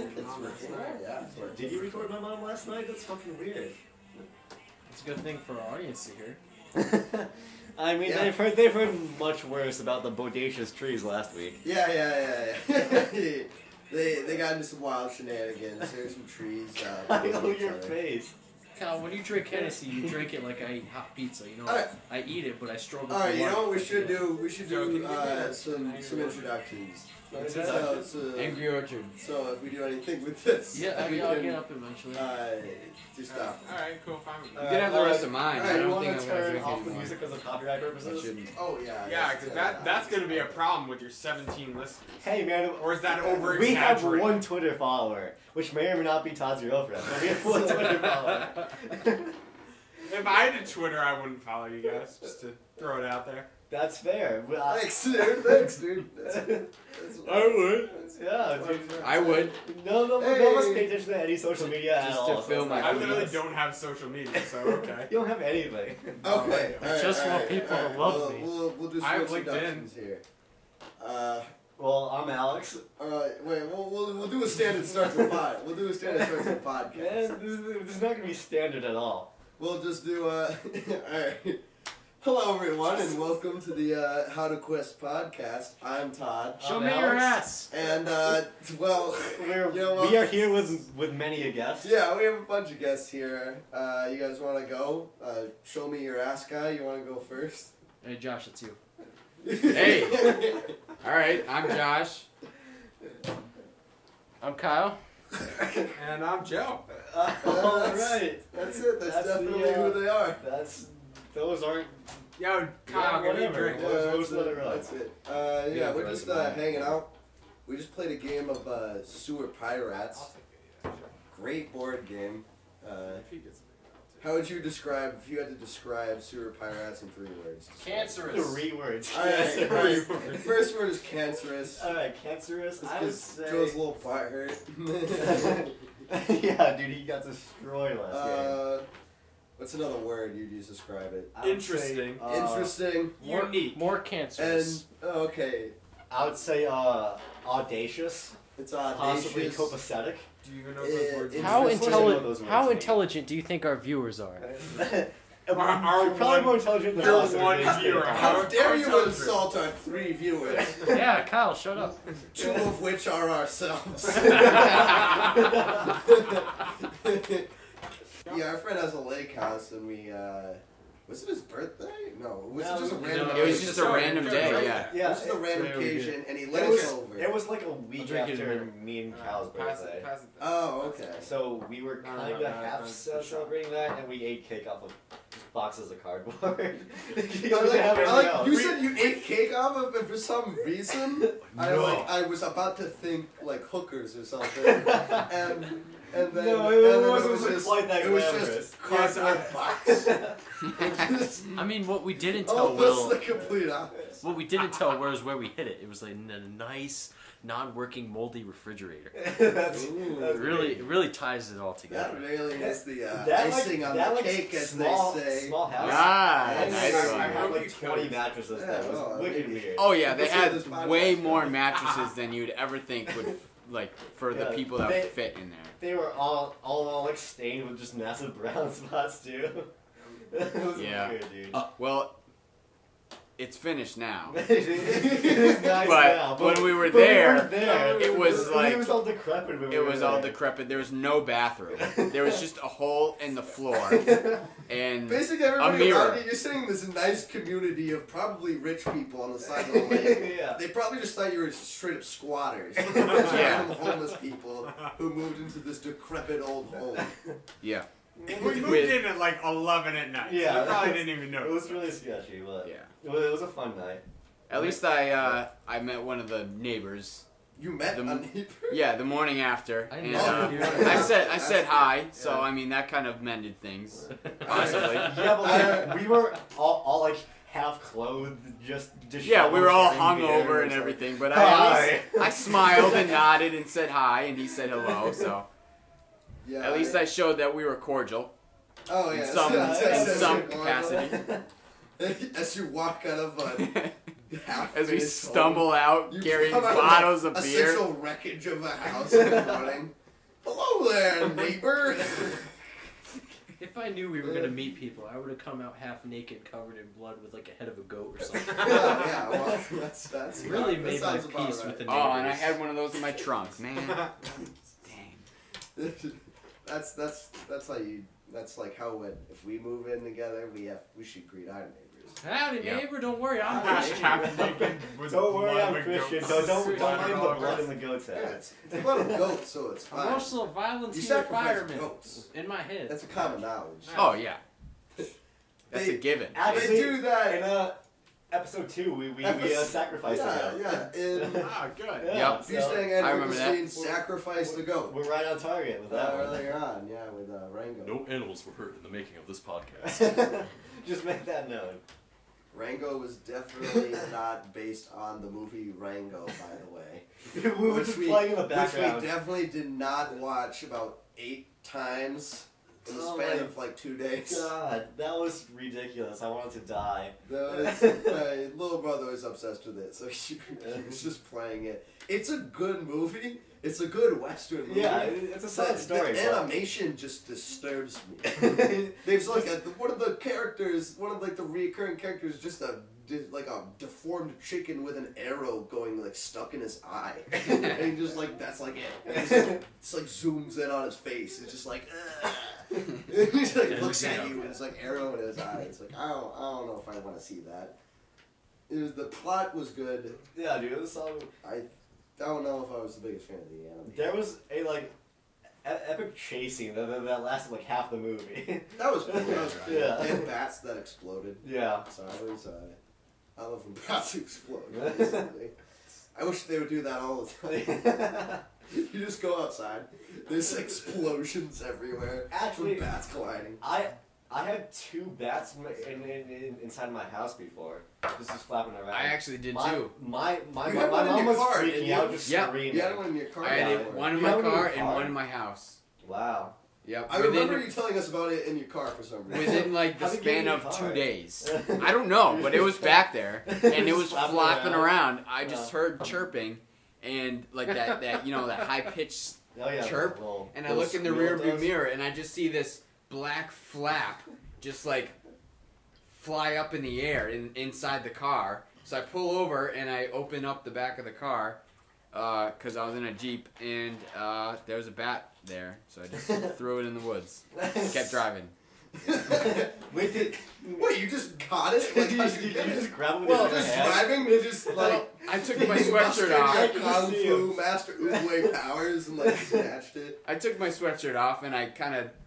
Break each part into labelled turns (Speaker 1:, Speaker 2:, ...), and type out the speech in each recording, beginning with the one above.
Speaker 1: Yeah.
Speaker 2: Did you record my mom last night? That's fucking weird.
Speaker 3: It's a good thing for our audience to hear.
Speaker 2: I mean,
Speaker 1: Yeah.
Speaker 2: they've heard much worse about the bodacious trees last week.
Speaker 1: Yeah. They got into some wild shenanigans. There's some trees.
Speaker 2: I know your face.
Speaker 3: Kyle, when you drink Hennessy, you drink it like I eat hot pizza. You know,
Speaker 1: Alright.
Speaker 3: I eat it, but I struggle.
Speaker 1: All right,
Speaker 3: for
Speaker 1: you know what we
Speaker 3: life.
Speaker 1: should do? We should
Speaker 4: Joe, can
Speaker 1: do
Speaker 4: you give me
Speaker 1: some introductions.
Speaker 3: What's
Speaker 1: So,
Speaker 4: Angry Orchard.
Speaker 1: so if we do anything with this,
Speaker 3: Yeah,
Speaker 1: we
Speaker 3: I'll
Speaker 1: can,
Speaker 3: get up eventually.
Speaker 1: do stuff.
Speaker 4: Alright, cool, fine with me.
Speaker 1: Uh,
Speaker 4: You can have the rest of mine.
Speaker 1: alright,
Speaker 4: I
Speaker 2: You
Speaker 4: don't
Speaker 2: want
Speaker 4: think
Speaker 2: to
Speaker 4: I'm gonna
Speaker 2: turn
Speaker 4: drink
Speaker 2: off the
Speaker 4: anymore.
Speaker 2: music because of copyright
Speaker 4: I
Speaker 2: purposes?
Speaker 4: shouldn't.
Speaker 1: Oh yeah.
Speaker 4: Yeah, because that's going to be a problem with your 17 listeners.
Speaker 2: Hey man,
Speaker 4: Or is that over
Speaker 2: we have
Speaker 4: exaggerated?
Speaker 2: one Twitter follower, which may or may not be Todd's girlfriend, but we have one Twitter follower.
Speaker 4: If I had a Twitter, I wouldn't follow you guys, just to throw it out there.
Speaker 2: That's fair.
Speaker 1: Thanks, dude. Thanks, dude.
Speaker 4: I would.
Speaker 2: Yeah, dude.
Speaker 4: I would.
Speaker 2: No one must pay attention to any social media at
Speaker 4: Just
Speaker 2: all.
Speaker 4: to
Speaker 2: so
Speaker 4: fill
Speaker 2: it's
Speaker 4: my
Speaker 2: not
Speaker 4: I literally
Speaker 2: obvious.
Speaker 4: don't have social media, so okay.
Speaker 2: You don't have anything.
Speaker 1: Okay.
Speaker 3: I
Speaker 1: alright,
Speaker 3: just want
Speaker 1: alright,
Speaker 3: people to
Speaker 1: alright.
Speaker 3: love me.
Speaker 1: We'll do
Speaker 4: I
Speaker 1: some
Speaker 4: have LinkedIn.
Speaker 1: introductions here.
Speaker 2: Well, I'm Alex.
Speaker 1: Wait. We'll do a standard start to the pod. We'll do a standard start to the podcast.
Speaker 2: Man, this is not gonna be standard at all.
Speaker 1: We'll just do alright. Hello everyone and welcome to the How to Quest podcast. I'm Todd.
Speaker 3: Show
Speaker 2: I'm
Speaker 3: me your
Speaker 2: Alex.
Speaker 3: ass.
Speaker 1: And well,
Speaker 2: We are here with many a guest.
Speaker 1: yeah, we have a bunch of guests here. You guys want to go? Show me your ass guy. You want to go first?
Speaker 3: Hey Josh, it's you.
Speaker 4: Hey. Alright, I'm Josh.
Speaker 3: I'm Kyle.
Speaker 4: And I'm Joe.
Speaker 2: All right.
Speaker 1: That's it. That's
Speaker 2: That's
Speaker 1: definitely
Speaker 2: the,
Speaker 1: who they are.
Speaker 2: Those aren't.
Speaker 4: Yo, Kyle,
Speaker 2: Yeah,
Speaker 4: give me a
Speaker 2: whatever.
Speaker 4: drink.
Speaker 1: Yeah,
Speaker 2: Those
Speaker 1: that's
Speaker 2: let it
Speaker 1: it.
Speaker 2: run.
Speaker 1: That's it.
Speaker 4: Yeah,
Speaker 1: Yeah,
Speaker 4: the
Speaker 1: we're
Speaker 4: rest
Speaker 1: just
Speaker 4: of mine.
Speaker 1: hanging out. We just played a game of Sewer Pirates. Great board game. How would you describe, if you had to describe Sewer Pirates in 3 words?
Speaker 3: Cancerous.
Speaker 2: 3 words.
Speaker 1: Alright, alright. First word is cancerous.
Speaker 2: Alright, cancerous. I would
Speaker 1: Because
Speaker 2: say.
Speaker 1: Joe's little butt hurt.
Speaker 2: Yeah, dude, he got destroyed last game.
Speaker 1: What's another word you'd use to describe it?
Speaker 2: I would
Speaker 4: Interesting.
Speaker 2: say,
Speaker 1: Interesting.
Speaker 4: Unique.
Speaker 3: More
Speaker 1: And,
Speaker 3: cancerous.
Speaker 1: okay,
Speaker 2: I would say audacious,
Speaker 1: it's
Speaker 2: possibly
Speaker 1: audacious.
Speaker 2: copacetic.
Speaker 4: Do you even know those words?
Speaker 1: It-
Speaker 3: How
Speaker 1: Interesting.
Speaker 3: how intelligent do you think our viewers are?
Speaker 2: You're
Speaker 4: Our
Speaker 2: probably
Speaker 4: one-
Speaker 2: more intelligent than
Speaker 4: your
Speaker 2: us.
Speaker 4: one viewer.
Speaker 1: How dare you
Speaker 4: intelligent.
Speaker 1: insult our 3 viewers,
Speaker 3: Yeah, Kyle, shut up.
Speaker 1: 2 of which are ourselves. Yeah, our friend has a lake house, and we, was it his birthday? No, was
Speaker 2: No,
Speaker 1: it just a
Speaker 2: no,
Speaker 1: random
Speaker 4: It was
Speaker 1: occasion?
Speaker 4: just a random day, yeah.
Speaker 1: It was just a random
Speaker 2: it's very good.
Speaker 1: occasion, and he let
Speaker 2: It
Speaker 1: us
Speaker 2: was,
Speaker 1: over.
Speaker 2: it was like a week
Speaker 3: drink it
Speaker 2: after
Speaker 3: in
Speaker 2: me and Cal's
Speaker 4: Pass
Speaker 2: birthday.
Speaker 4: it, pass it.
Speaker 1: Oh, okay.
Speaker 2: So we were
Speaker 4: No,
Speaker 2: kind of
Speaker 4: no,
Speaker 2: half
Speaker 4: no,
Speaker 2: celebrating that, and we ate cake off of boxes of cardboard. Because we
Speaker 1: I
Speaker 2: didn't have anything
Speaker 1: like,
Speaker 2: else.
Speaker 1: you said you ate cake off of it for some reason. I was about to think like hookers or something, and then
Speaker 2: No,
Speaker 1: and then
Speaker 2: it wasn't quite that
Speaker 1: it was
Speaker 2: glamorous.
Speaker 1: just cardboard box.
Speaker 3: I mean, what we didn't tell
Speaker 1: Oh, that's
Speaker 3: Will,
Speaker 1: the complete opposite.
Speaker 3: what we didn't tell was where we hid it. It was like in a nice, non-working, moldy refrigerator.
Speaker 2: That's
Speaker 3: It really ties it all
Speaker 1: That
Speaker 3: together.
Speaker 1: really is the
Speaker 2: that,
Speaker 1: icing
Speaker 2: like,
Speaker 1: on
Speaker 2: that,
Speaker 1: the
Speaker 2: like,
Speaker 1: cake, as
Speaker 2: small,
Speaker 1: they say.
Speaker 2: Small house.
Speaker 4: Ah,
Speaker 2: I
Speaker 4: nice one.
Speaker 2: had
Speaker 4: hope
Speaker 2: like
Speaker 4: you
Speaker 2: 20
Speaker 4: could.
Speaker 2: mattresses.
Speaker 1: Yeah,
Speaker 2: That was
Speaker 1: well,
Speaker 2: wicked
Speaker 1: maybe.
Speaker 2: weird.
Speaker 4: Oh yeah, they
Speaker 1: Listen to this
Speaker 4: had
Speaker 1: podcast.
Speaker 4: way more mattresses than you'd ever think would, like, for the
Speaker 2: Yeah,
Speaker 4: people that
Speaker 2: they-
Speaker 4: would fit in there.
Speaker 2: They were all like stained with just massive brown spots too. It was
Speaker 4: Yeah.
Speaker 2: weird, dude.
Speaker 4: Well, it's finished now.
Speaker 2: It is nice
Speaker 4: But
Speaker 2: now,
Speaker 4: when we were
Speaker 2: but
Speaker 4: there,
Speaker 2: weren't there.
Speaker 4: it was like-
Speaker 2: it was all decrepit. When we
Speaker 4: It
Speaker 2: were
Speaker 4: was all
Speaker 2: there.
Speaker 4: decrepit. There was no bathroom. There was just a hole in the floor. And
Speaker 1: Basically, everybody
Speaker 4: mirror.
Speaker 1: around you, you're sitting in this nice community of probably rich people on the side of the lake.
Speaker 2: Yeah.
Speaker 1: They probably just thought you were straight up squatters.
Speaker 4: Yeah.
Speaker 1: Random homeless people who moved into this decrepit old home.
Speaker 4: yeah,
Speaker 5: We moved
Speaker 4: With-
Speaker 5: in at like 11 at night.
Speaker 2: Yeah,
Speaker 5: so they probably
Speaker 2: that's-
Speaker 5: didn't even
Speaker 2: It
Speaker 5: know.
Speaker 2: was really sketchy, but
Speaker 4: yeah.
Speaker 2: it was a fun night.
Speaker 4: At least I met one of the neighbors.
Speaker 1: You met
Speaker 4: The-
Speaker 1: a neighbor?
Speaker 4: Yeah, the morning after,
Speaker 3: I
Speaker 4: and
Speaker 3: know.
Speaker 4: I said hi.
Speaker 1: Yeah.
Speaker 4: So I mean that kind of mended things, possibly.
Speaker 2: Yeah, but like, we were all like half clothed, just
Speaker 4: Yeah, we were all
Speaker 2: disheveled, staring
Speaker 4: hungover
Speaker 2: beer,
Speaker 4: and
Speaker 2: it's
Speaker 4: everything, but
Speaker 2: Hi.
Speaker 4: I smiled and nodded and said hi, and he said hello. So
Speaker 1: Yeah.
Speaker 4: at least I showed that we were cordial.
Speaker 1: Oh, yeah.
Speaker 4: in some
Speaker 1: So-
Speaker 4: capacity.
Speaker 1: As you walk out of
Speaker 6: As we
Speaker 1: half-finished
Speaker 6: stumble out
Speaker 1: You
Speaker 6: carrying
Speaker 1: come out
Speaker 6: bottles of beer.
Speaker 1: Essential wreckage of a house in the morning. Hello there, neighbor.
Speaker 3: If I knew we were gonna meet people, I would have come out half naked, covered in blood, with like a head of a goat or something.
Speaker 1: yeah, well, that's
Speaker 3: Really
Speaker 1: that
Speaker 3: made my
Speaker 1: sounds about
Speaker 3: peace
Speaker 1: right.
Speaker 3: with the
Speaker 6: Oh, and I
Speaker 3: neighbors.
Speaker 6: had one of those in my trunk, man. Dang.
Speaker 1: That's how you. That's like how if we move in together, we should greet our neighbors.
Speaker 3: Howdy,
Speaker 6: Yeah.
Speaker 3: neighbor. Don't worry, I'm
Speaker 4: Half
Speaker 3: Christian.
Speaker 4: naked with
Speaker 2: Don't worry,
Speaker 4: blood
Speaker 2: I'm
Speaker 4: of a
Speaker 2: Christian.
Speaker 4: goat
Speaker 2: Don't
Speaker 4: splattered
Speaker 2: blame
Speaker 4: all
Speaker 2: the
Speaker 4: over
Speaker 2: blood
Speaker 4: us.
Speaker 2: in the goat's
Speaker 1: Yeah,
Speaker 2: head.
Speaker 1: it's about a goat, so it's
Speaker 3: I'm
Speaker 1: fine.
Speaker 3: also a
Speaker 1: You
Speaker 3: volunteer
Speaker 1: sacrifice
Speaker 3: fireman
Speaker 1: goats.
Speaker 3: in my head.
Speaker 1: That's a common knowledge.
Speaker 6: Oh, yeah. That's
Speaker 1: They-
Speaker 6: a given.
Speaker 1: They
Speaker 2: Actually,
Speaker 1: do that.
Speaker 2: in episode 2, we sacrificed
Speaker 1: yeah,
Speaker 2: the goat.
Speaker 1: yeah. In
Speaker 4: Ah, good.
Speaker 2: Yeah,
Speaker 6: Yep.
Speaker 1: You're saying Ed
Speaker 6: I remember that.
Speaker 1: Nicholson sacrificed the goat.
Speaker 2: We're right on target with that one.
Speaker 1: Earlier on, yeah, with Rango.
Speaker 3: No animals were hurt in the making of this podcast.
Speaker 2: Just make that known.
Speaker 1: Rango was definitely not based on the movie Rango, by the way.
Speaker 2: we were just playing in the background.
Speaker 1: Which we definitely did not watch about 8 times in the
Speaker 2: Oh
Speaker 1: span
Speaker 2: my
Speaker 1: of like 2 days.
Speaker 2: God, that was ridiculous. I wanted to die.
Speaker 1: My little brother was obsessed with it, so he was just playing it. It's a good movie. It's a good Western movie.
Speaker 2: Yeah, it's a sad story.
Speaker 1: The
Speaker 2: but-
Speaker 1: animation just disturbs me. There's like one of the characters, one of like the recurring characters, just like a deformed chicken with an arrow going like stuck in his eye, and he just like that's like it. It's like zooms in on his face. It's just like. He just like looks at you and it's like arrow in his eye. It's like I don't know if I want to see that. The plot was good.
Speaker 2: Yeah, dude, it was so...
Speaker 1: I don't know if I was the biggest fan of the anime.
Speaker 2: There was a, like, epic chase scene that lasted, like, half the movie.
Speaker 1: That was cool. That was cool.
Speaker 2: Yeah.
Speaker 1: And bats that exploded.
Speaker 2: Yeah.
Speaker 1: So I love when bats explode. Basically. I wish they would do that all the time. You just go outside. There's explosions everywhere.
Speaker 2: Actually,
Speaker 1: from bats colliding.
Speaker 2: I had 2 bats inside my house before. Just flapping around.
Speaker 6: I actually did
Speaker 2: my,
Speaker 6: too.
Speaker 2: My
Speaker 1: You had one in
Speaker 2: mom
Speaker 1: your
Speaker 2: was
Speaker 1: car, didn't
Speaker 2: freaking
Speaker 1: you?
Speaker 2: out, just
Speaker 6: Yeah.
Speaker 2: screaming.
Speaker 1: You had one in your car.
Speaker 6: I had
Speaker 2: Yeah.
Speaker 6: one in
Speaker 2: You
Speaker 6: my
Speaker 2: have one in
Speaker 6: car
Speaker 2: your
Speaker 6: and
Speaker 2: car?
Speaker 6: one in my house.
Speaker 2: Wow.
Speaker 6: Yep.
Speaker 1: I remember you telling us about it in your car for some reason.
Speaker 6: Within like the
Speaker 2: How'd it get in
Speaker 6: span
Speaker 2: your
Speaker 6: of
Speaker 2: car?
Speaker 6: 2 days. I don't know, but it was back there and it was
Speaker 2: Flapping
Speaker 6: flapping
Speaker 2: around.
Speaker 6: around. I just heard chirping and like that that high pitched,
Speaker 2: Oh yeah.
Speaker 6: Chirp,
Speaker 2: Well,
Speaker 6: and I
Speaker 2: little
Speaker 6: look in the
Speaker 2: squeal
Speaker 6: rear view
Speaker 2: does.
Speaker 6: mirror and I just see this black flap just like fly up in the air inside the car. So I pull over and I open up the back of the car because I was in a Jeep and there was a bat there. So I just threw it in the woods. Kept driving.
Speaker 2: Wait,
Speaker 1: Wait, you just got it? Like,
Speaker 2: did you
Speaker 1: how'd you
Speaker 2: just
Speaker 1: get it?
Speaker 2: grab it with
Speaker 1: Well,
Speaker 2: your
Speaker 1: just
Speaker 2: hand?
Speaker 1: driving, you just like
Speaker 6: I took my
Speaker 1: you
Speaker 6: sweatshirt
Speaker 1: mustered
Speaker 6: off.
Speaker 1: your
Speaker 2: can
Speaker 1: Kung
Speaker 2: see
Speaker 1: Fu
Speaker 2: him.
Speaker 1: Master Uwe powers and like snatched it.
Speaker 6: I took my sweatshirt off and I kind of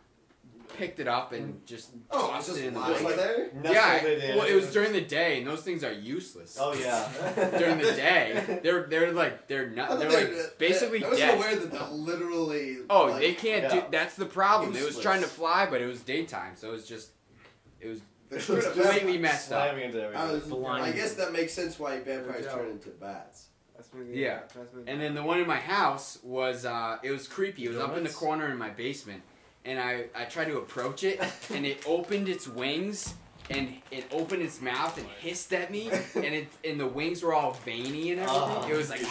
Speaker 6: picked it up and just
Speaker 1: Oh, it's
Speaker 6: tossed
Speaker 1: just
Speaker 6: it in the
Speaker 1: lying
Speaker 6: woods.
Speaker 1: there?
Speaker 2: Nestled
Speaker 6: Yeah,
Speaker 2: it in.
Speaker 6: well, it was during the day, and those things are useless.
Speaker 2: Oh yeah.
Speaker 6: During the day, they're not they're like basically
Speaker 1: I wasn't
Speaker 6: dead.
Speaker 1: aware that they're literally.
Speaker 6: Oh,
Speaker 1: like,
Speaker 6: they can't do.
Speaker 2: yeah.
Speaker 6: That's the problem. It was
Speaker 1: Useless.
Speaker 6: trying to fly, but it was daytime, so it was
Speaker 1: they should have
Speaker 6: completely messed up.
Speaker 2: Slamming into everything.
Speaker 1: I guess that makes sense why vampires
Speaker 4: Yeah.
Speaker 1: turn into bats.
Speaker 6: Yeah. And then the one in my house was it was creepy. It was up in the
Speaker 3: Donuts?
Speaker 6: corner in my basement, and I tried to approach it, and it opened its wings. And it opened its mouth and hissed at me, and the wings were all veiny and everything. It was like,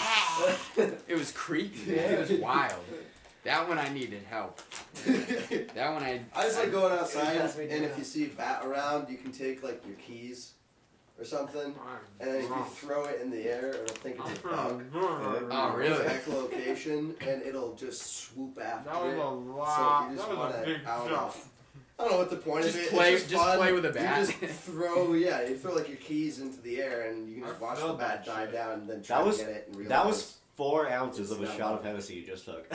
Speaker 6: it was creepy. Man. It was wild. That one I needed help. That one I
Speaker 1: just like going outside,
Speaker 2: That's me
Speaker 1: and
Speaker 2: doing
Speaker 1: if you see a bat around, you can take like your keys or something, and then if you throw it in the air, it'll think it's a bug.
Speaker 6: Oh, really?
Speaker 1: Echolocation, and it'll just swoop after
Speaker 4: That was
Speaker 1: it.
Speaker 4: a
Speaker 1: So
Speaker 4: lot.
Speaker 1: if you just
Speaker 4: That was
Speaker 1: want
Speaker 4: a
Speaker 1: to
Speaker 4: big
Speaker 1: out
Speaker 4: jump.
Speaker 1: off. I don't know what the point
Speaker 6: Just
Speaker 1: of it.
Speaker 6: play-
Speaker 1: It's just
Speaker 6: just
Speaker 1: fun.
Speaker 6: play with a bat.
Speaker 1: You just throw, you throw like your keys into the air, and you can just
Speaker 4: I
Speaker 1: watch the
Speaker 4: felt
Speaker 1: bat
Speaker 4: that
Speaker 1: die
Speaker 4: shit.
Speaker 1: down, and then try
Speaker 2: That was-
Speaker 1: to get it. And realize.
Speaker 2: That was 4 ounces of a
Speaker 1: It's
Speaker 2: shot
Speaker 1: not
Speaker 2: of Hennessy you just took.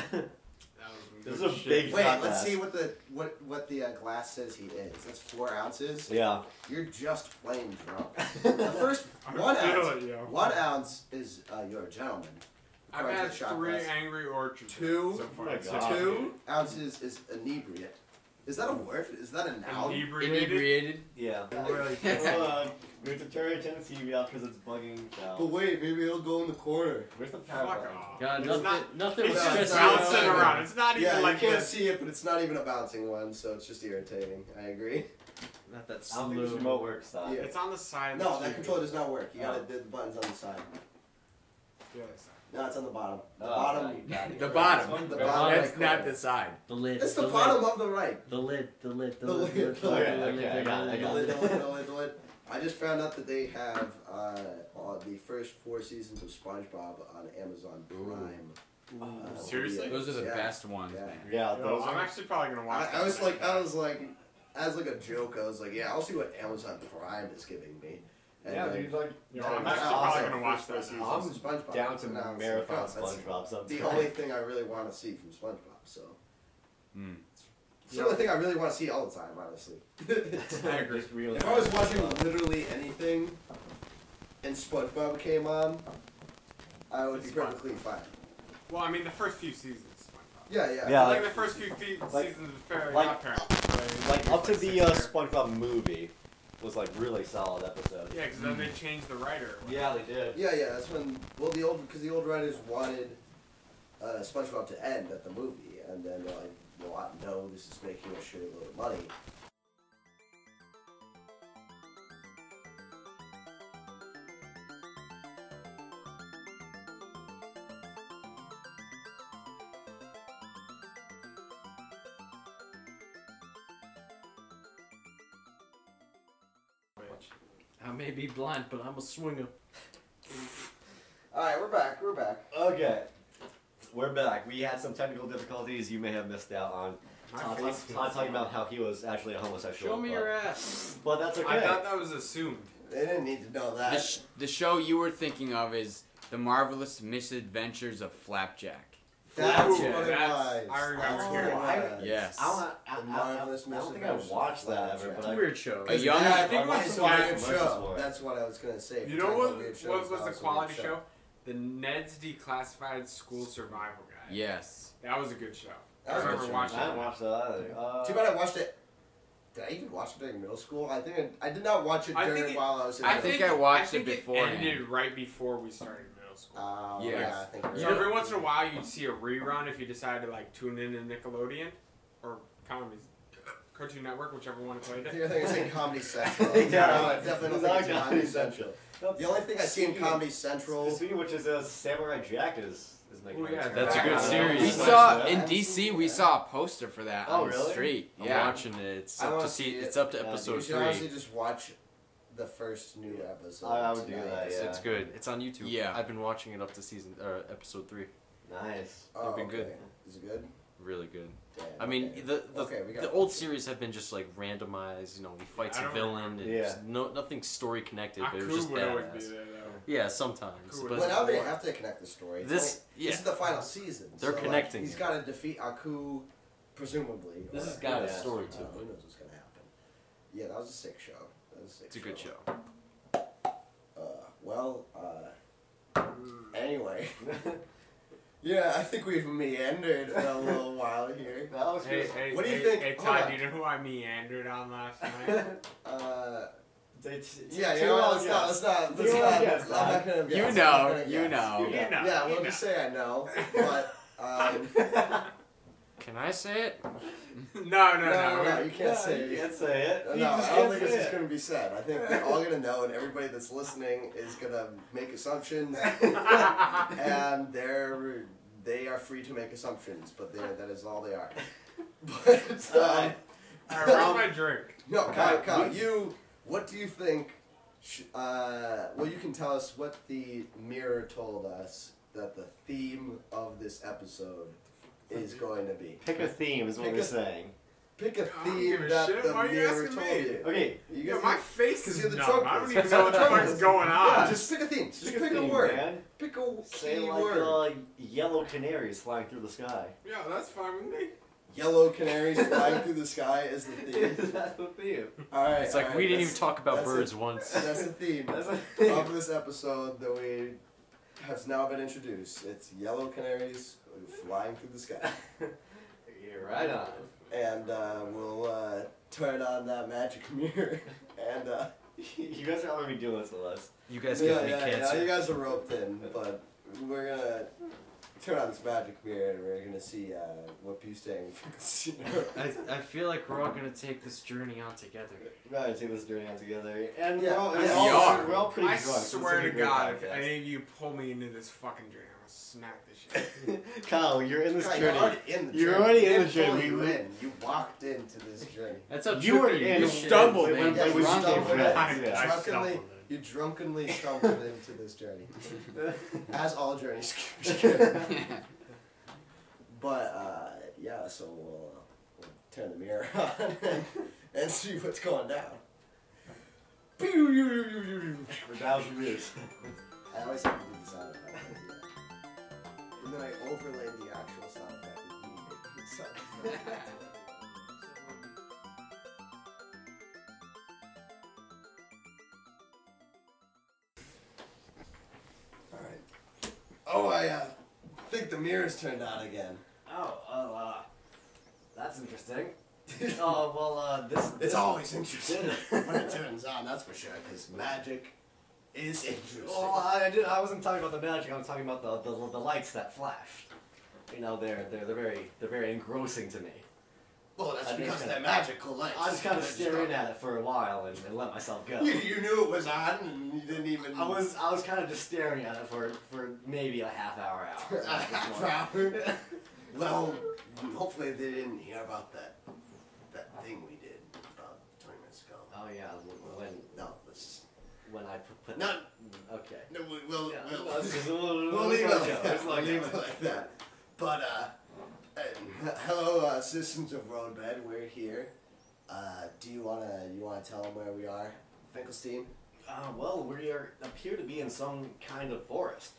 Speaker 4: This
Speaker 2: This is a big
Speaker 1: Wait,
Speaker 2: shot
Speaker 1: let's
Speaker 2: glass.
Speaker 1: see what the glass says he is. That's 4 ounces.
Speaker 2: Yeah.
Speaker 1: You're just plain drunk. The first 1 ounce. 1 ounce is you're a gentleman.
Speaker 4: I've
Speaker 1: According to
Speaker 4: had
Speaker 1: the shot
Speaker 4: 3
Speaker 1: glass.
Speaker 4: angry orchards.
Speaker 1: 2
Speaker 4: so far.
Speaker 2: Oh my
Speaker 4: So
Speaker 2: God.
Speaker 1: 2 ounces is inebriate. Is that a word? Is that a noun?
Speaker 4: Inebriated.
Speaker 6: inebriated.
Speaker 2: Yeah.
Speaker 4: Really
Speaker 2: Hold on. We have to turn your TV off because it's bugging
Speaker 1: But
Speaker 2: down.
Speaker 1: wait, maybe it'll go in the corner.
Speaker 2: Where's the power
Speaker 4: Fuck
Speaker 2: button?
Speaker 4: off.
Speaker 3: God,
Speaker 4: It's
Speaker 3: nothing,
Speaker 4: not-
Speaker 3: nothing
Speaker 4: It's
Speaker 3: was
Speaker 1: not
Speaker 4: just
Speaker 3: stressing
Speaker 1: bouncing
Speaker 4: bouncing
Speaker 3: out.
Speaker 4: around. It's not even
Speaker 1: Yeah,
Speaker 4: like
Speaker 1: you can't
Speaker 4: this.
Speaker 1: see it, but it's not even a bouncing one, so it's just irritating. I agree.
Speaker 3: Not that
Speaker 2: I don't think this
Speaker 3: slow.
Speaker 2: remote works. Stop.
Speaker 1: Yeah.
Speaker 4: It's on the side.
Speaker 1: No,
Speaker 4: of the
Speaker 1: that
Speaker 4: TV.
Speaker 1: controller does not work. You
Speaker 2: Oh.
Speaker 1: gotta, the button's on the side.
Speaker 4: The other side.
Speaker 1: No, it's on the bottom. The
Speaker 2: Oh,
Speaker 1: bottom.
Speaker 2: got it, got it.
Speaker 6: The bottom.
Speaker 1: The
Speaker 3: Right.
Speaker 1: bottom
Speaker 6: That's
Speaker 1: right
Speaker 6: not
Speaker 1: corner.
Speaker 6: the side.
Speaker 3: The lid.
Speaker 1: It's the
Speaker 3: lid.
Speaker 1: bottom of the right.
Speaker 3: The lid. The lid. The
Speaker 1: The
Speaker 3: lid.
Speaker 1: lid, the lid.
Speaker 2: Okay, I got it, I got it.
Speaker 1: The lid. I just found out that they have the first 4 seasons of SpongeBob on Amazon Prime.
Speaker 4: Seriously?
Speaker 6: Those are the
Speaker 1: Yeah.
Speaker 6: best ones,
Speaker 1: Yeah.
Speaker 6: man.
Speaker 2: Yeah,
Speaker 4: Yo,
Speaker 2: those
Speaker 4: I'm
Speaker 2: are.
Speaker 4: actually probably gonna watch.
Speaker 1: I was like, as like a joke, I was like, yeah, I'll see what Amazon Prime is giving me. And
Speaker 2: Yeah,
Speaker 1: then-
Speaker 2: dude, like.
Speaker 4: Yo,
Speaker 1: and
Speaker 4: I'm
Speaker 1: then
Speaker 4: actually
Speaker 1: I
Speaker 4: probably
Speaker 1: saw
Speaker 4: gonna
Speaker 1: the
Speaker 4: watch
Speaker 1: first
Speaker 4: that
Speaker 1: 4
Speaker 4: now.
Speaker 1: seasons of SpongeBob.
Speaker 2: Down to
Speaker 1: So now it's
Speaker 2: marathon
Speaker 1: like, oh, that's
Speaker 2: SpongeBob sometimes.
Speaker 1: the only thing I really want to see from SpongeBob. So
Speaker 6: Mm.
Speaker 1: it's the only thing I really want to see all the time, honestly.
Speaker 4: I agree.
Speaker 2: Just real
Speaker 1: If I was watching literally anything and SpongeBob came on, I would be
Speaker 4: It's fine.
Speaker 1: perfectly fine.
Speaker 4: Well, I mean, the first few seasons. SpongeBob.
Speaker 1: Yeah.
Speaker 2: Yeah,
Speaker 4: like,
Speaker 2: like-
Speaker 4: the first few
Speaker 2: like-
Speaker 4: seasons of Fairly
Speaker 2: like-
Speaker 4: Odd Parents.
Speaker 2: Like up to the
Speaker 4: 6 years.
Speaker 2: SpongeBob movie was like really solid episode.
Speaker 4: Yeah, because then they changed the writer.
Speaker 2: Yeah, they did.
Speaker 1: Yeah, that's when, because the old writers wanted SpongeBob to end at the movie, and then they're like, well, no, this is making a shitload of money.
Speaker 3: I may be blind, but I'm a swinger.
Speaker 1: Alright, we're back.
Speaker 2: Okay, we're back. We had some technical difficulties you may have missed out on.
Speaker 4: My
Speaker 2: Todd
Speaker 4: face feels
Speaker 2: talking about
Speaker 4: wrong.
Speaker 2: how he was actually a homosexual.
Speaker 3: Show me your ass.
Speaker 2: But that's okay.
Speaker 4: I thought that was assumed.
Speaker 1: They didn't need to know that.
Speaker 6: The show you were thinking of is The Marvelous Misadventures of Flapjack.
Speaker 1: That's
Speaker 4: Ooh,
Speaker 1: what it
Speaker 4: that's-
Speaker 1: was.
Speaker 4: I remember
Speaker 1: That's
Speaker 4: hearing
Speaker 1: what it
Speaker 2: that.
Speaker 1: was.
Speaker 6: Yes.
Speaker 1: The Marvelous
Speaker 2: I don't think I
Speaker 1: Misadventures
Speaker 2: watched
Speaker 1: of
Speaker 2: that ever,
Speaker 1: Flapjack.
Speaker 2: but
Speaker 3: It's a
Speaker 2: I,
Speaker 3: weird show.
Speaker 6: A young-
Speaker 4: I think
Speaker 1: It's
Speaker 4: what's
Speaker 1: a
Speaker 4: the
Speaker 1: weird
Speaker 2: commercials
Speaker 1: show.
Speaker 2: for it.
Speaker 1: That's what I was gonna say.
Speaker 4: You
Speaker 1: If
Speaker 4: know
Speaker 1: you're
Speaker 4: what?
Speaker 1: talking about weird
Speaker 4: What
Speaker 1: shows,
Speaker 4: was
Speaker 1: that
Speaker 4: the
Speaker 1: a
Speaker 4: quality
Speaker 1: weird
Speaker 4: show? The Ned's Declassified School Survival Guide.
Speaker 6: Yes.
Speaker 4: That was a good show.
Speaker 1: That was
Speaker 4: I
Speaker 1: a
Speaker 4: remember
Speaker 1: good show.
Speaker 4: watching
Speaker 2: I didn't
Speaker 4: that.
Speaker 2: watch that either.
Speaker 1: Too bad I watched it. Did I even watch it during middle school? I think I did not watch it
Speaker 4: I
Speaker 1: during
Speaker 4: think it-
Speaker 1: while I was in
Speaker 6: I
Speaker 1: middle
Speaker 6: think
Speaker 1: school.
Speaker 6: I watched
Speaker 4: think
Speaker 6: it beforehand.
Speaker 4: ended right before we started middle school.
Speaker 1: Oh,
Speaker 6: Yes.
Speaker 1: yeah, I think you're
Speaker 4: So
Speaker 1: right.
Speaker 4: every once in a while, you'd see a rerun if you decided to like tune in to Nickelodeon or Cartoon Network, whichever one played
Speaker 1: I
Speaker 4: it.
Speaker 1: think you're saying Comedy Central.
Speaker 2: Yeah,
Speaker 1: No, I definitely don't think
Speaker 2: not
Speaker 1: it's
Speaker 2: Comedy
Speaker 1: Comedy Central. The only thing I see in
Speaker 2: Speaking-
Speaker 1: Comedy Central.
Speaker 2: Speaking of which, is Samurai Jack is making.
Speaker 4: Oh, yeah,
Speaker 2: an
Speaker 3: that's a good
Speaker 2: appearance.
Speaker 3: series.
Speaker 6: We
Speaker 3: Nice,
Speaker 6: saw
Speaker 1: yeah.
Speaker 6: in DC. We saw a poster for that
Speaker 2: Oh,
Speaker 6: on the
Speaker 2: really?
Speaker 6: street.
Speaker 3: I'm
Speaker 6: Yeah.
Speaker 3: watching it. It's
Speaker 1: I
Speaker 3: up
Speaker 1: wanna
Speaker 3: to see.
Speaker 1: see it.
Speaker 3: It's up to
Speaker 2: Yeah,
Speaker 3: episode
Speaker 1: You should
Speaker 3: 3.
Speaker 1: honestly just watch the first new episode.
Speaker 2: I would do
Speaker 1: tonight.
Speaker 2: that, yeah.
Speaker 3: It's good. It's on YouTube.
Speaker 6: Yeah.
Speaker 3: I've been watching it up to episode 3.
Speaker 2: Nice.
Speaker 1: Oh,
Speaker 3: They've been
Speaker 1: okay.
Speaker 3: good.
Speaker 1: Is it good?
Speaker 3: Really good.
Speaker 1: Damn,
Speaker 3: I mean,
Speaker 1: okay.
Speaker 3: the
Speaker 1: Okay, we gotta
Speaker 3: the old
Speaker 1: watch it.
Speaker 3: series have been just like randomized. You know, he fights
Speaker 4: I
Speaker 3: a
Speaker 4: don't
Speaker 3: villain. And
Speaker 2: Yeah.
Speaker 3: just nothing story connected, but it was
Speaker 4: Aku
Speaker 3: just
Speaker 4: would always
Speaker 3: badass.
Speaker 4: be there though.
Speaker 3: Yeah, sometimes.
Speaker 4: Cool.
Speaker 3: But
Speaker 1: Well, now they have to connect the story.
Speaker 3: this,
Speaker 1: This
Speaker 3: yeah,
Speaker 1: is the final season.
Speaker 3: They're
Speaker 1: so, like,
Speaker 3: connecting
Speaker 1: he's
Speaker 3: it.
Speaker 1: got to defeat Aku, presumably.
Speaker 3: This
Speaker 1: or-
Speaker 3: has got a
Speaker 2: Yeah.
Speaker 3: story to
Speaker 1: Who
Speaker 3: it.
Speaker 1: knows what's gonna happen? Yeah, that was a sick show. That was a sick
Speaker 3: It's a good show.
Speaker 1: Well, anyway. Yeah, I think we've meandered for a little while here.
Speaker 2: That was
Speaker 4: Hey,
Speaker 2: good.
Speaker 4: hey,
Speaker 1: What do you
Speaker 4: hey,
Speaker 1: think-
Speaker 4: Hey,
Speaker 1: hold
Speaker 4: Todd,
Speaker 1: on.
Speaker 4: do you know who I meandered on last night?
Speaker 1: Yeah, you know what? Let's not. I'm not gonna guess.
Speaker 6: You
Speaker 1: I'm
Speaker 6: know,
Speaker 1: not gonna
Speaker 6: you
Speaker 1: guess.
Speaker 6: know.
Speaker 4: You know.
Speaker 1: Yeah,
Speaker 4: you
Speaker 1: we'll
Speaker 4: know.
Speaker 1: just say I know. But,
Speaker 3: Can I say it?
Speaker 4: No.
Speaker 1: you can't say
Speaker 2: You
Speaker 1: it.
Speaker 2: can't say it.
Speaker 1: No,
Speaker 2: You just
Speaker 1: I don't
Speaker 2: can't
Speaker 1: think
Speaker 2: say
Speaker 1: this is
Speaker 2: it.
Speaker 1: going to be said. I think we're all going to know, and everybody that's listening is going to make assumptions, and they are free to make assumptions, but that is all they are. But
Speaker 4: Alright, where's my drink?
Speaker 1: no, Kyle, what do you think? Well, you can tell us what the mirror told us that the theme of this episode is going to be.
Speaker 2: Pick a theme is what
Speaker 1: Pick
Speaker 2: we're
Speaker 1: a-
Speaker 2: saying.
Speaker 1: Pick a
Speaker 4: I don't
Speaker 1: theme
Speaker 4: give a
Speaker 1: that
Speaker 4: shit.
Speaker 1: the
Speaker 4: Why are you
Speaker 1: mirror
Speaker 4: asking
Speaker 1: told
Speaker 4: me?
Speaker 1: you.
Speaker 2: Okay.
Speaker 1: You
Speaker 4: Yo,
Speaker 1: guys
Speaker 4: my face
Speaker 1: 'cause
Speaker 4: is
Speaker 1: you're the
Speaker 4: numb.
Speaker 1: drunk
Speaker 4: I don't
Speaker 1: person.
Speaker 4: even know what the fuck's going
Speaker 1: Yeah,
Speaker 4: on.
Speaker 1: just pick a theme. Just pick a
Speaker 2: theme,
Speaker 1: word.
Speaker 2: man.
Speaker 1: Pick a
Speaker 2: Say
Speaker 1: key
Speaker 2: like
Speaker 1: word.
Speaker 2: yellow canaries flying through the sky.
Speaker 4: Yeah, that's fine with me.
Speaker 1: Yellow canaries flying through the sky is the theme.
Speaker 2: That's the theme.
Speaker 1: All right.
Speaker 3: It's like
Speaker 1: all right,
Speaker 3: we didn't even
Speaker 1: that's-
Speaker 3: talk about
Speaker 1: that's
Speaker 3: birds
Speaker 1: it.
Speaker 3: once.
Speaker 1: That's the theme
Speaker 2: That's the theme.
Speaker 1: of this episode that we has now been introduced. It's yellow canaries flying through the sky,
Speaker 2: You're right on.
Speaker 1: and we'll turn on that magic mirror, and
Speaker 2: You guys are already doing this with us.
Speaker 3: You guys
Speaker 1: yeah,
Speaker 3: give me
Speaker 1: yeah,
Speaker 3: cancer.
Speaker 1: you guys are roped in, but we're gonna turn on this magic mirror and we're gonna see what Bustang thinks.
Speaker 3: I feel like we're all gonna take this journey on together.
Speaker 2: We're gonna take this journey on together, and
Speaker 1: Yeah,
Speaker 2: we're all pretty
Speaker 4: I
Speaker 2: drunk. so this
Speaker 4: swear
Speaker 2: will be
Speaker 4: to
Speaker 2: a great
Speaker 4: God, if
Speaker 2: podcast.
Speaker 4: any of you pull me into this fucking dream, I'll smack this shit.
Speaker 2: Kyle, you're in this
Speaker 1: Kyle,
Speaker 2: journey.
Speaker 1: You're already in the
Speaker 2: You're
Speaker 1: journey.
Speaker 2: already
Speaker 1: We
Speaker 2: in
Speaker 1: didn't
Speaker 2: the journey.
Speaker 1: pull you
Speaker 2: We-
Speaker 1: in. You walked into this journey.
Speaker 3: That's how
Speaker 2: You were
Speaker 3: trippy
Speaker 2: in.
Speaker 3: you
Speaker 4: stumbled
Speaker 3: shit is,
Speaker 2: when-
Speaker 3: man.
Speaker 2: when we
Speaker 1: you
Speaker 2: stumbled
Speaker 1: stumbled
Speaker 2: in.
Speaker 1: in.
Speaker 4: I
Speaker 1: Drunkenly,
Speaker 4: stumbled
Speaker 1: you drunkenly stumbled into this journey. As all journeys. But yeah, so we'll turn the mirror on and see what's going down.
Speaker 2: We're down to this.
Speaker 1: I always have to do the sound effect. And then I overlay the actual sound effect with me making the sound effect. Alright. Oh, I think the mirror's turned on again.
Speaker 2: Oh, that's interesting. Oh, well, this...
Speaker 1: It's always interesting when it turns on, that's for sure, because magic is interesting.
Speaker 2: Well, I wasn't talking about the magic. I was talking about the lights that flashed. You know, they're very engrossing to me.
Speaker 1: Well, that's
Speaker 2: I
Speaker 1: because
Speaker 2: just
Speaker 1: they're
Speaker 2: kinda-
Speaker 1: magical lights.
Speaker 2: I was kind of
Speaker 1: They're
Speaker 2: staring
Speaker 1: just-
Speaker 2: at it for a while and let myself go.
Speaker 1: You knew it was on and you didn't even...
Speaker 2: I was kind of just staring at it for maybe a half hour out.
Speaker 1: Proper. Well, hopefully they didn't hear about that thing we did about 20 minutes ago.
Speaker 2: Oh yeah, when
Speaker 1: No, let's just...
Speaker 2: I put
Speaker 1: No.
Speaker 2: Okay.
Speaker 1: No, we'll
Speaker 2: Yeah,
Speaker 1: we'll leave it like that. We'll leave it like that. But, hello, citizens of Roadbed, we're here. Do you wanna tell them where we are, Finkelstein?
Speaker 2: Well, we appear to be in some kind of forest.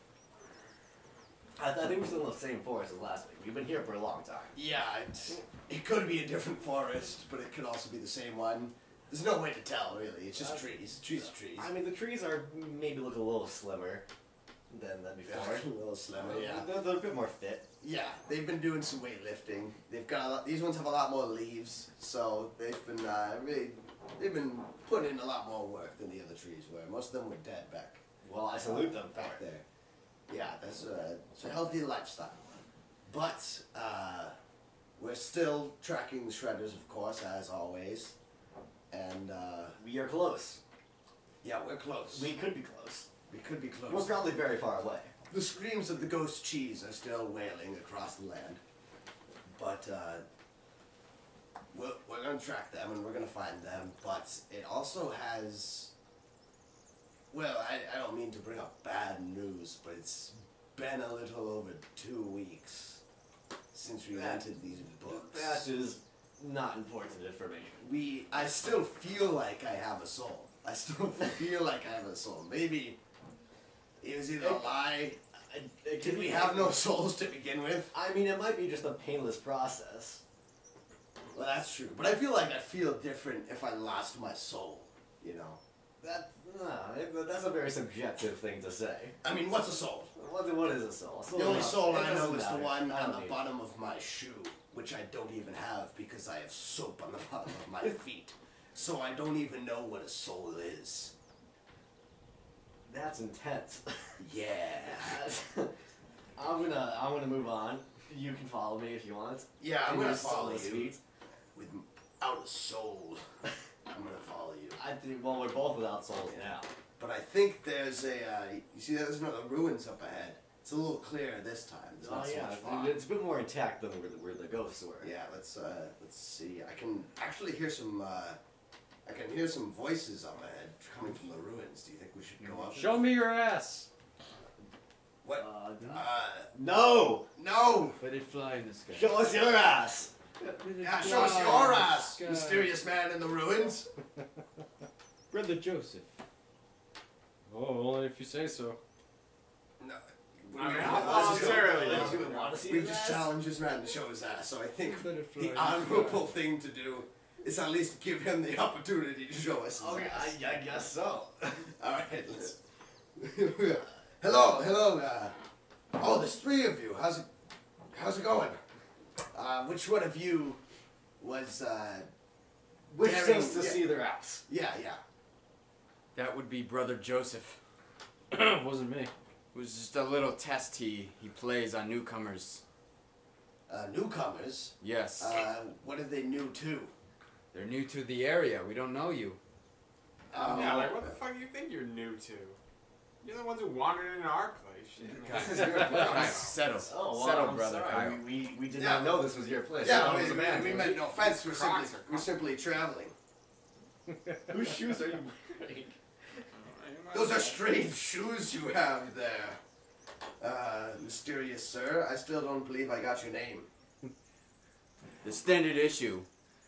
Speaker 2: I think we're still in the same forest as last week. We've been here for a long time.
Speaker 1: Yeah, it could be a different forest, but it could also be the same one. There's no way to tell, really. It's just trees. Trees are trees.
Speaker 2: I mean, the trees are maybe look a little slimmer than before.
Speaker 1: a little slimmer, yeah.
Speaker 2: They're a bit more fit.
Speaker 1: Yeah, they've been doing some weightlifting. They've got a lot, these ones have a lot more leaves, so they've been they've been putting in a lot more work than the other trees were. Most of them were dead back
Speaker 2: Well, I salute them for
Speaker 1: back
Speaker 2: it.
Speaker 1: there. Yeah, that's it's a healthy lifestyle. But we're still tracking the shredders, of course, as always. And
Speaker 2: We are close.
Speaker 1: yeah, we're close.
Speaker 2: We could be close.
Speaker 1: We could be close.
Speaker 2: We're probably very far away.
Speaker 1: The screams of the ghost cheese are still wailing across the land. But we're going to track them and we're going to find them. But it also has... Well, I don't mean to bring up bad news, but it's been a little over 2 weeks since we rented these books.
Speaker 2: That is not important information.
Speaker 1: I still feel like I have a soul. I still feel like I have a soul. Maybe it was either a lie. Did we have no souls to begin with?
Speaker 2: I mean, it might be just a painless process.
Speaker 1: Well, that's true. But I feel like I'd feel different if I lost my soul, you know?
Speaker 2: That's a very subjective thing to say.
Speaker 1: I mean, what's a soul?
Speaker 2: What is a soul?
Speaker 1: The only soul
Speaker 2: It
Speaker 1: I know
Speaker 2: doesn't
Speaker 1: is the
Speaker 2: matter.
Speaker 1: one
Speaker 2: I
Speaker 1: on
Speaker 2: don't
Speaker 1: the
Speaker 2: need it.
Speaker 1: bottom of my shoe, which I don't even have because I have soap on the bottom of my feet. So I don't even know what a soul is.
Speaker 2: That's intense.
Speaker 1: Yeah.
Speaker 2: I'm gonna move on. You can follow me if you want.
Speaker 1: Yeah, I'm
Speaker 2: In
Speaker 1: gonna
Speaker 2: your
Speaker 1: follow
Speaker 2: soulless
Speaker 1: you.
Speaker 2: feet.
Speaker 1: Without a soul. I'm gonna follow you.
Speaker 2: I think. Well, we're both without souls now.
Speaker 1: But I think there's a, you see there's another ruins up ahead. It's a little clearer this time. It's not so much fog.
Speaker 2: it's a bit more intact than where the ghosts were.
Speaker 1: Yeah, let's see. I can actually hear some, I can hear some voices up ahead coming from the ruins. Do you think we should go up?
Speaker 3: Show me your ass.
Speaker 1: What?
Speaker 2: No!
Speaker 1: No!
Speaker 5: But it fly in the sky.
Speaker 2: Show us your ass!
Speaker 1: Yeah, show us your ass, mysterious man in the ruins.
Speaker 5: Brother Joseph.
Speaker 3: Oh, only if you say so.
Speaker 1: No.
Speaker 4: I mean,
Speaker 1: Let's
Speaker 4: I'll
Speaker 1: just go.
Speaker 4: voluntarily.
Speaker 1: Let's
Speaker 2: You
Speaker 1: go.
Speaker 2: want to see
Speaker 1: We've
Speaker 2: his
Speaker 1: just
Speaker 2: ass?
Speaker 1: challenged this man to show his ass, so I think
Speaker 5: Butterfly
Speaker 1: the
Speaker 5: in the
Speaker 1: honorable
Speaker 5: sky.
Speaker 1: thing to do is at least give him the opportunity to show us his
Speaker 2: Okay,
Speaker 1: ass.
Speaker 2: I guess so.
Speaker 1: Alright, let's... hello, oh, there's 3 of you. How's it going? Which one of you was,
Speaker 2: Which
Speaker 1: daring-
Speaker 2: seems to
Speaker 1: yeah.
Speaker 2: see their ass?
Speaker 1: Yeah.
Speaker 5: That would be Brother Joseph.
Speaker 3: Wasn't me.
Speaker 6: was just a little test he plays on newcomers.
Speaker 1: Newcomers?
Speaker 6: Yes.
Speaker 1: What are they new to?
Speaker 6: They're new to the area. We don't know you.
Speaker 4: Yeah, like what the fuck do you think you're new to? You're the ones who wandered into our place. Shit, man.
Speaker 2: This is your
Speaker 6: Kyle,
Speaker 2: place.
Speaker 6: settle.
Speaker 2: Oh, well,
Speaker 6: settle,
Speaker 2: I'm
Speaker 6: brother
Speaker 2: sorry.
Speaker 6: Kyle.
Speaker 2: We did
Speaker 1: Yeah.
Speaker 2: not know this was your place.
Speaker 1: Yeah,
Speaker 2: I was a man.
Speaker 1: we meant no offense.
Speaker 4: Crocs are
Speaker 1: We're simply traveling.
Speaker 2: Whose shoes are you wearing?
Speaker 1: Those are strange shoes you have there. Mysterious sir. I still don't believe I got your name.
Speaker 6: The standard issue.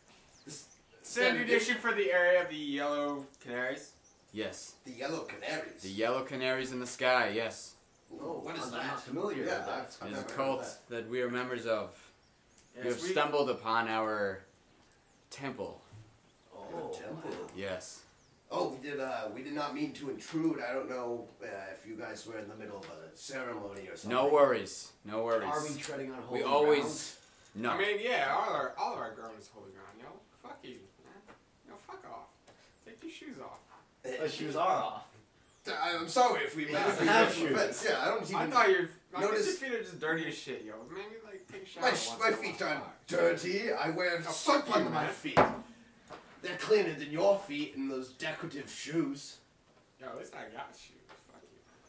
Speaker 4: Standard issue for the area of the Yellow Canaries.
Speaker 6: Yes.
Speaker 1: The Yellow Canaries.
Speaker 6: The yellow canaries in the sky. Yes.
Speaker 1: Oh, what is
Speaker 2: I'm
Speaker 1: that?
Speaker 2: not familiar
Speaker 1: Yeah,
Speaker 2: with that.
Speaker 1: I've
Speaker 6: It is a
Speaker 1: never heard
Speaker 6: cult
Speaker 1: of
Speaker 6: that we are members of. We have
Speaker 4: Yes, we-
Speaker 6: stumbled upon our temple.
Speaker 2: Oh,
Speaker 1: Temple.
Speaker 6: Yes.
Speaker 1: Oh, we did not mean to intrude. I don't know if you guys were in the middle of a ceremony or something.
Speaker 6: No worries. No worries.
Speaker 2: Are we treading on holy
Speaker 6: We always. No.
Speaker 4: I mean, yeah, all of our ground is holy ground, yo. Fuck you, man. Yo, fuck off. Take your shoes off.
Speaker 2: ground? The shoes are off.
Speaker 1: I'm sorry if we
Speaker 2: He
Speaker 1: meant
Speaker 2: doesn't
Speaker 1: to
Speaker 2: have
Speaker 1: give
Speaker 2: shoes.
Speaker 1: offense. Yeah, I don't even.
Speaker 4: I thought your
Speaker 1: Notice-
Speaker 4: feet are just dirty as shit, yo. Maybe like take a shower.
Speaker 1: My,
Speaker 4: once
Speaker 1: my
Speaker 4: in a
Speaker 1: feet
Speaker 4: while.
Speaker 1: aren't dirty. I wear
Speaker 4: fuck
Speaker 1: soap
Speaker 4: you,
Speaker 1: under my
Speaker 4: man.
Speaker 1: feet. They're cleaner than your feet and those decorative shoes.
Speaker 4: Yo, at least I got shoes. Fuck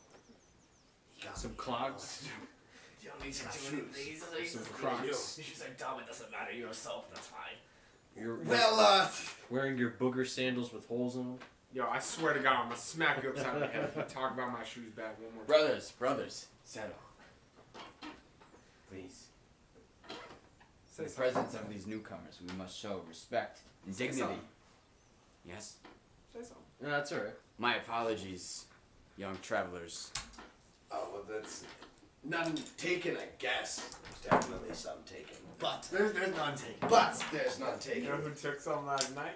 Speaker 4: you.
Speaker 3: Some clogs.
Speaker 2: You don't need to
Speaker 1: Got
Speaker 2: do
Speaker 1: shoes.
Speaker 2: any of these.
Speaker 3: Some
Speaker 2: These
Speaker 3: Crocs.
Speaker 2: shoes are dumb. It doesn't matter. You're a soap. That's fine.
Speaker 3: You're
Speaker 1: Well,
Speaker 3: wearing your booger sandals with holes in them.
Speaker 4: Yo, I swear to God, I'm gonna smack you upside the head if you talk about my shoes back one more time.
Speaker 6: Brothers, settle. Please.
Speaker 4: Say
Speaker 6: In the
Speaker 4: something.
Speaker 6: presence of these newcomers, we must show respect and
Speaker 4: Say
Speaker 6: dignity.
Speaker 4: something.
Speaker 6: Yes.
Speaker 4: Say something.
Speaker 3: No, that's alright.
Speaker 6: My apologies, young travelers.
Speaker 1: oh, well, that's none taken, I guess. There's definitely some taken, but
Speaker 2: There's none taken.
Speaker 1: there's none
Speaker 4: You
Speaker 1: taken.
Speaker 4: know who took some last night?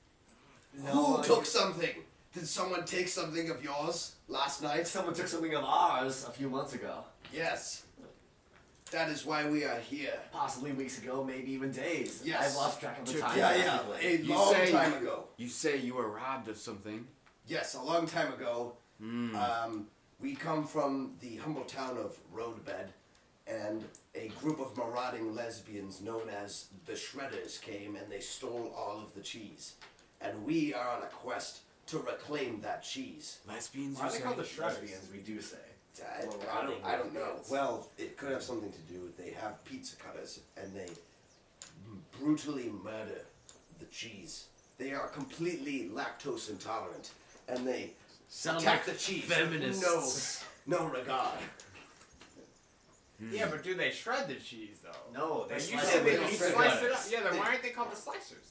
Speaker 1: Who took something? Did someone take something of yours last night?
Speaker 2: Someone took something of ours a few months ago.
Speaker 1: Yes. That is why we are here.
Speaker 2: Possibly weeks ago, maybe even days.
Speaker 1: Yes.
Speaker 2: I've lost track of the
Speaker 6: Took-
Speaker 2: time.
Speaker 1: Yeah, yeah,
Speaker 2: drastically.
Speaker 1: a
Speaker 6: You
Speaker 1: long
Speaker 6: say-
Speaker 1: time ago.
Speaker 6: You say you were robbed of something.
Speaker 1: Yes, a long time ago.
Speaker 6: Hmm.
Speaker 1: We come from the humble town of Roadbed, and a group of marauding lesbians known as the Shredders came and they stole all of the cheese. And we are on a quest to reclaim that cheese.
Speaker 6: Lesbians,
Speaker 4: Why
Speaker 6: you
Speaker 4: are they
Speaker 6: say?
Speaker 4: called the Shredders?
Speaker 2: Lesbians, we do say.
Speaker 1: I don't know. Well, it could have something to do with they have pizza cutters and they brutally murder the cheese. They are completely lactose intolerant and they
Speaker 3: Sound
Speaker 1: attack
Speaker 3: like
Speaker 1: the cheese
Speaker 3: feminists.
Speaker 1: with no regard.
Speaker 4: Yeah, but do they shred the cheese though?
Speaker 2: No, they
Speaker 4: Like, you
Speaker 2: slice
Speaker 4: said
Speaker 2: it
Speaker 4: they
Speaker 2: with
Speaker 1: don't
Speaker 2: pizza
Speaker 4: slice it
Speaker 2: cutters.
Speaker 4: up. Yeah, then
Speaker 1: They-
Speaker 4: why aren't they called the slicers?